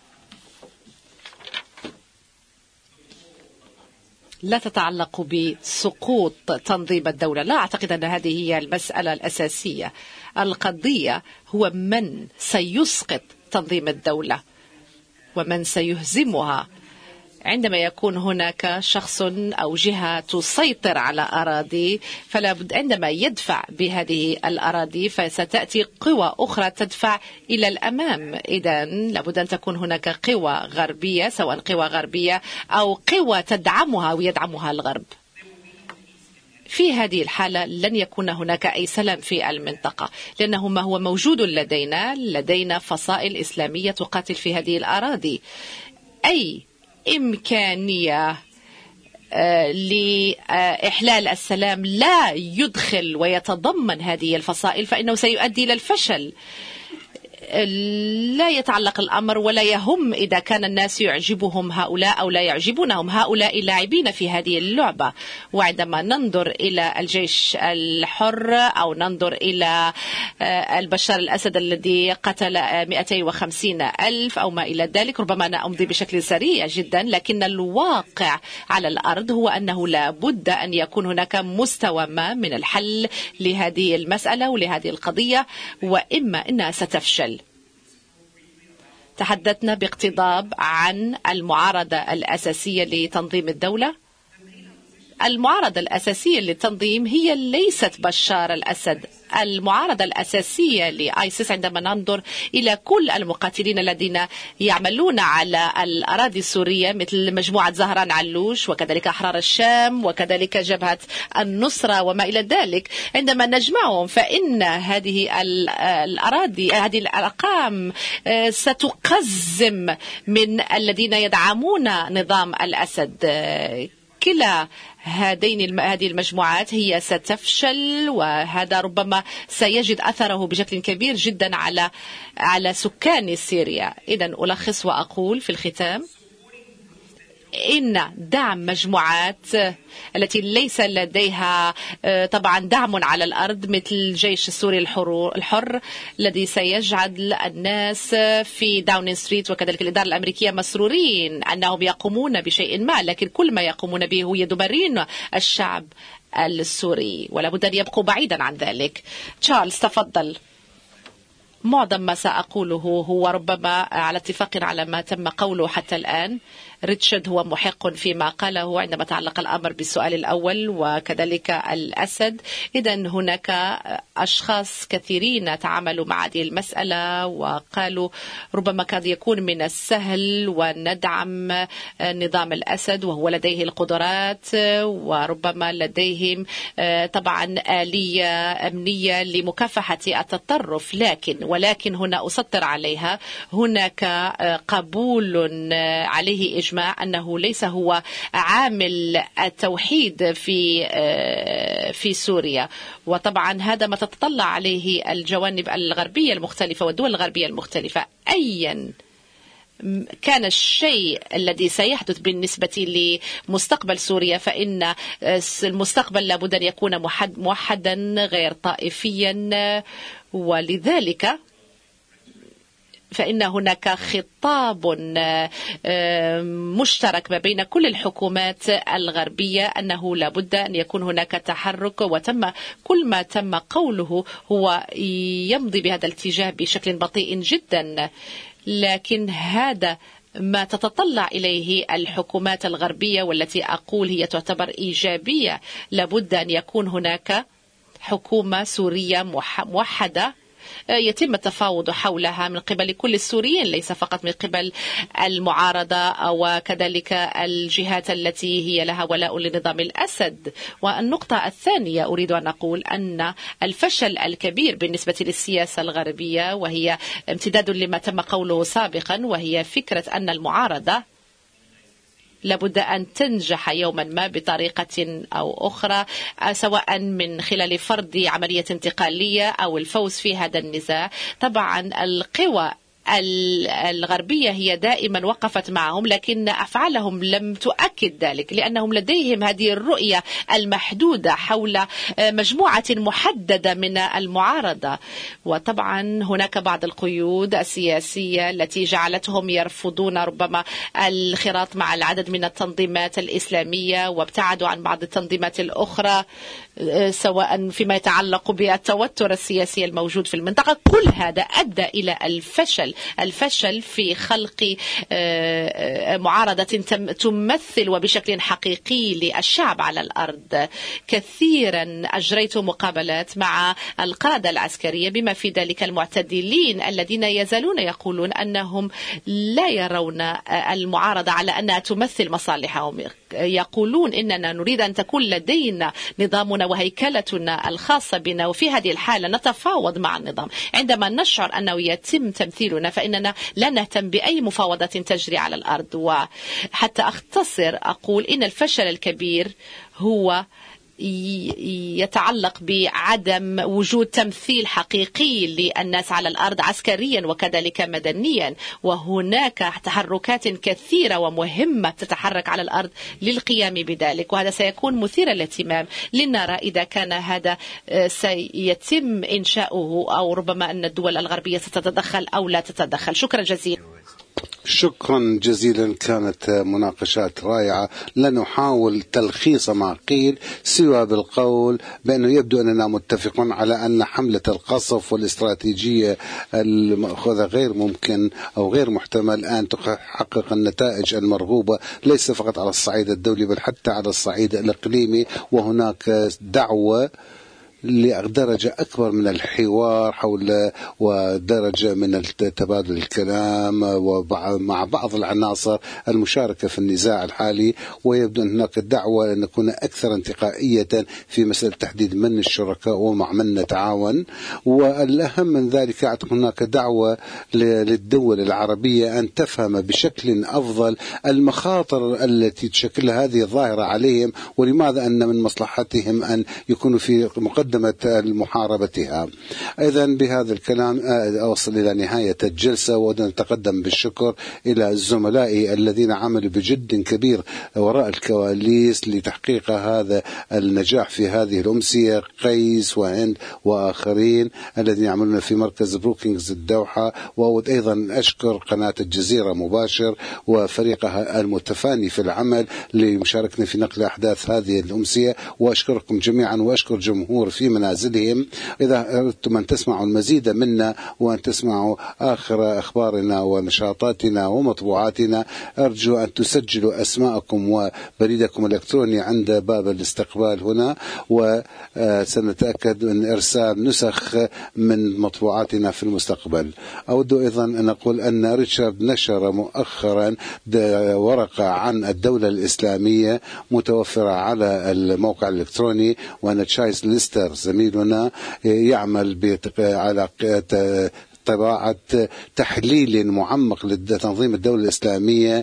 لا تتعلق بسقوط تنظيم الدولة. لا أعتقد أن هذه هي المسألة الأساسية. القضية هو من سيسقط تنظيم الدولة ومن سيهزمها. عندما يكون هناك شخص أو جهة تسيطر على أراضي فلا بد عندما يدفع بهذه الأراضي فستأتي قوى أخرى تدفع إلى الأمام. إذن لابد أن تكون هناك قوى غربية، سواء قوى غربية أو قوى تدعمها ويدعمها الغرب. في هذه الحالة لن يكون هناك أي سلام في المنطقة، لأنه ما هو موجود لدينا لدينا فصائل إسلامية تقاتل في هذه الأراضي. أي إمكانية لإحلال السلام لا يدخل ويتضمن هذه الفصائل فإنه سيؤدي إلى الفشل. لا يتعلق الأمر ولا يهم إذا كان الناس يعجبهم هؤلاء أو لا يعجبونهم. هؤلاء لاعبين في هذه اللعبة. وعندما ننظر إلى الجيش الحر أو ننظر إلى البشار الأسد الذي قتل مئتين وخمسين ألف أو ما إلى ذلك، ربما أنا أمضي بشكل سريع جدا، لكن الواقع على الأرض هو أنه لا بد أن يكون هناك مستوى ما من الحل لهذه المسألة ولهذه القضية، وإما أنها ستفشل. تحدثنا باقتضاب عن المعارضة الأساسية لتنظيم الدولة. المعارضة الأساسية للتنظيم هي ليست بشار الأسد. المعارضة الأساسية لآيسيس عندما ننظر إلى كل المقاتلين الذين يعملون على الأراضي السورية مثل مجموعة زهران علوش وكذلك أحرار الشام وكذلك جبهة النصرة وما إلى ذلك، عندما نجمعهم فإن هذه الأراضي هذه الأرقام ستقزم من الذين يدعمون نظام الأسد. كلا هذين هذه المجموعات هي ستفشل، وهذا ربما سيجد أثره بشكل كبير جدا على على سكان سوريا. إذن ألخص وأقول في الختام إن دعم مجموعات التي ليس لديها طبعا دعم على الأرض مثل الجيش السوري الحر الذي سيجعل الناس في داونين ستريت وكذلك الإدارة الأمريكية مسرورين أنهم يقومون بشيء ما، لكن كل ما يقومون به هو يدمرون الشعب السوري ولا بد أن يبقوا بعيدا عن ذلك. تشارلز تفضل. معظم ما سأقوله هو ربما على اتفاق على ما تم قوله حتى الآن. ريتشارد هو محق فيما قاله عندما تعلق الأمر بالسؤال الأول وكذلك الأسد. إذن هناك أشخاص كثيرين تعاملوا مع هذه المسألة وقالوا ربما قد يكون من السهل وندعم نظام الأسد وهو لديه القدرات وربما لديهم طبعا آلية أمنية لمكافحة التطرف، لكن ولكن هنا أسطر عليها هناك قبول عليه إجماع أنه ليس هو عامل التوحيد في في سوريا، وطبعا هذا ما تتطلع عليه الجوانب الغربية المختلفة والدول الغربية المختلفة. أيا كان الشيء الذي سيحدث بالنسبة لمستقبل سوريا فإن المستقبل لابد أن يكون موحدا غير طائفيا، ولذلك فإن هناك خطاب مشترك ما بين كل الحكومات الغربية أنه لابد أن يكون هناك تحرك، وتم كل ما تم قوله هو يمضي بهذا الاتجاه بشكل بطيء جدا، لكن هذا ما تتطلع إليه الحكومات الغربية والتي أقول هي تعتبر إيجابية. لابد أن يكون هناك حكومة سورية موحدة يتم التفاوض حولها من قبل كل السوريين، ليس فقط من قبل المعارضة وكذلك الجهات التي هي لها ولاء لنظام الأسد. والنقطة الثانية أريد أن أقول أن الفشل الكبير بالنسبة للسياسة الغربية، وهي امتداد لما تم قوله سابقا، وهي فكرة أن المعارضة لابد أن تنجح يوما ما بطريقة أو أخرى، سواء من خلال فرض عملية انتقالية أو الفوز في هذا النزاع. طبعا القوى الغربية هي دائما وقفت معهم، لكن أفعالهم لم تؤكد ذلك، لأنهم لديهم هذه الرؤية المحدودة حول مجموعة محددة من المعارضة. وطبعا هناك بعض القيود السياسية التي جعلتهم يرفضون ربما الخراط مع العدد من التنظيمات الإسلامية، وابتعدوا عن بعض التنظيمات الأخرى، سواء فيما يتعلق بالتوتر السياسي الموجود في المنطقة. كل هذا أدى إلى الفشل الفشل في خلق معارضة تمثل وبشكل حقيقي للشعب على الأرض. كثيرا أجريت مقابلات مع القادة العسكرية بما في ذلك المعتدلين الذين يزالون يقولون أنهم لا يرون المعارضة على أنها تمثل مصالحهم. يقولون إننا نريد أن تكون لدينا نظامنا وهيكلتنا الخاصة بنا، وفي هذه الحالة نتفاوض مع النظام. عندما نشعر أنه يتم تمثيلنا فإننا لا نهتم بأي مفاوضة تجري على الأرض. وحتى أختصر أقول إن الفشل الكبير هو يتعلق بعدم وجود تمثيل حقيقي للناس على الأرض عسكريا وكذلك مدنيا. وهناك تحركات كثيرة ومهمة تتحرك على الأرض للقيام بذلك، وهذا سيكون مثير للاهتمام لنرى إذا كان هذا سيتم إنشاؤه، أو ربما أن الدول الغربية ستتدخل أو لا تتدخل. شكرا جزيلا. شكرا جزيلا، كانت مناقشات رائعة. لا نحاول تلخيص ما قيل سوى بالقول بأنه يبدو أننا متفقون على أن حملة القصف والاستراتيجية المأخوذة غير ممكن أو غير محتمل أن تحقق النتائج المرغوبة، ليس فقط على الصعيد الدولي بل حتى على الصعيد الإقليمي. وهناك دعوة لدرجة أكبر من الحوار حول ودرجة من تبادل الكلام مع بعض العناصر المشاركة في النزاع الحالي. ويبدو أن هناك دعوة أن نكون أكثر انتقائية في مسألة تحديد من الشركاء ومع من نتعاون. والأهم من ذلك هناك دعوة للدول العربية أن تفهم بشكل أفضل المخاطر التي تشكل هذه الظاهرة عليهم، ولماذا أن من مصلحتهم أن يكونوا في مقدمة محاربتها. إذا بهذا الكلام أوصل إلى نهاية الجلسة، ونتقدم بالشكر إلى زملائي الذين عملوا بجد كبير وراء الكواليس لتحقيق هذا النجاح في هذه الأمسية، قيس وهند وآخرين الذين يعملون في مركز بروكينغز الدوحة. وأود أيضا أشكر قناة الجزيرة مباشر وفريقها المتفاني في العمل لمشاركتنا في نقل أحداث هذه الأمسية. وأشكركم جميعا، وأشكر جمهور في منازلهم. إذا أردتم أن تسمعوا المزيد منا وأن تسمعوا آخر أخبارنا ونشاطاتنا ومطبوعاتنا، أرجو أن تسجلوا أسماءكم وبريدكم الإلكتروني عند باب الاستقبال هنا، وسنتأكد من إرسال نسخ من مطبوعاتنا في المستقبل. أود أيضا أن أقول أن ريتشارد نشر مؤخرا ورقة عن الدولة الإسلامية متوفرة على الموقع الإلكتروني، وأن تشايس ليستر زميلنا يعمل على طباعة تحليل معمق لتنظيم الدولة الإسلامية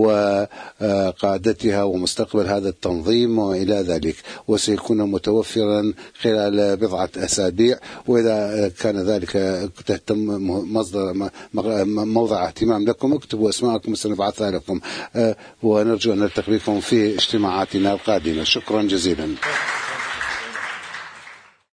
وقادتها ومستقبل هذا التنظيم وإلى ذلك، وسيكون متوفرا خلال بضعة أسابيع. وإذا كان ذلك تهتم مصدر موضع اهتمام لكم، اكتبوا أسماءكم وسنبعثها لكم، ونرجو أن نلتقي بكم في اجتماعاتنا القادمة. شكرا جزيلا.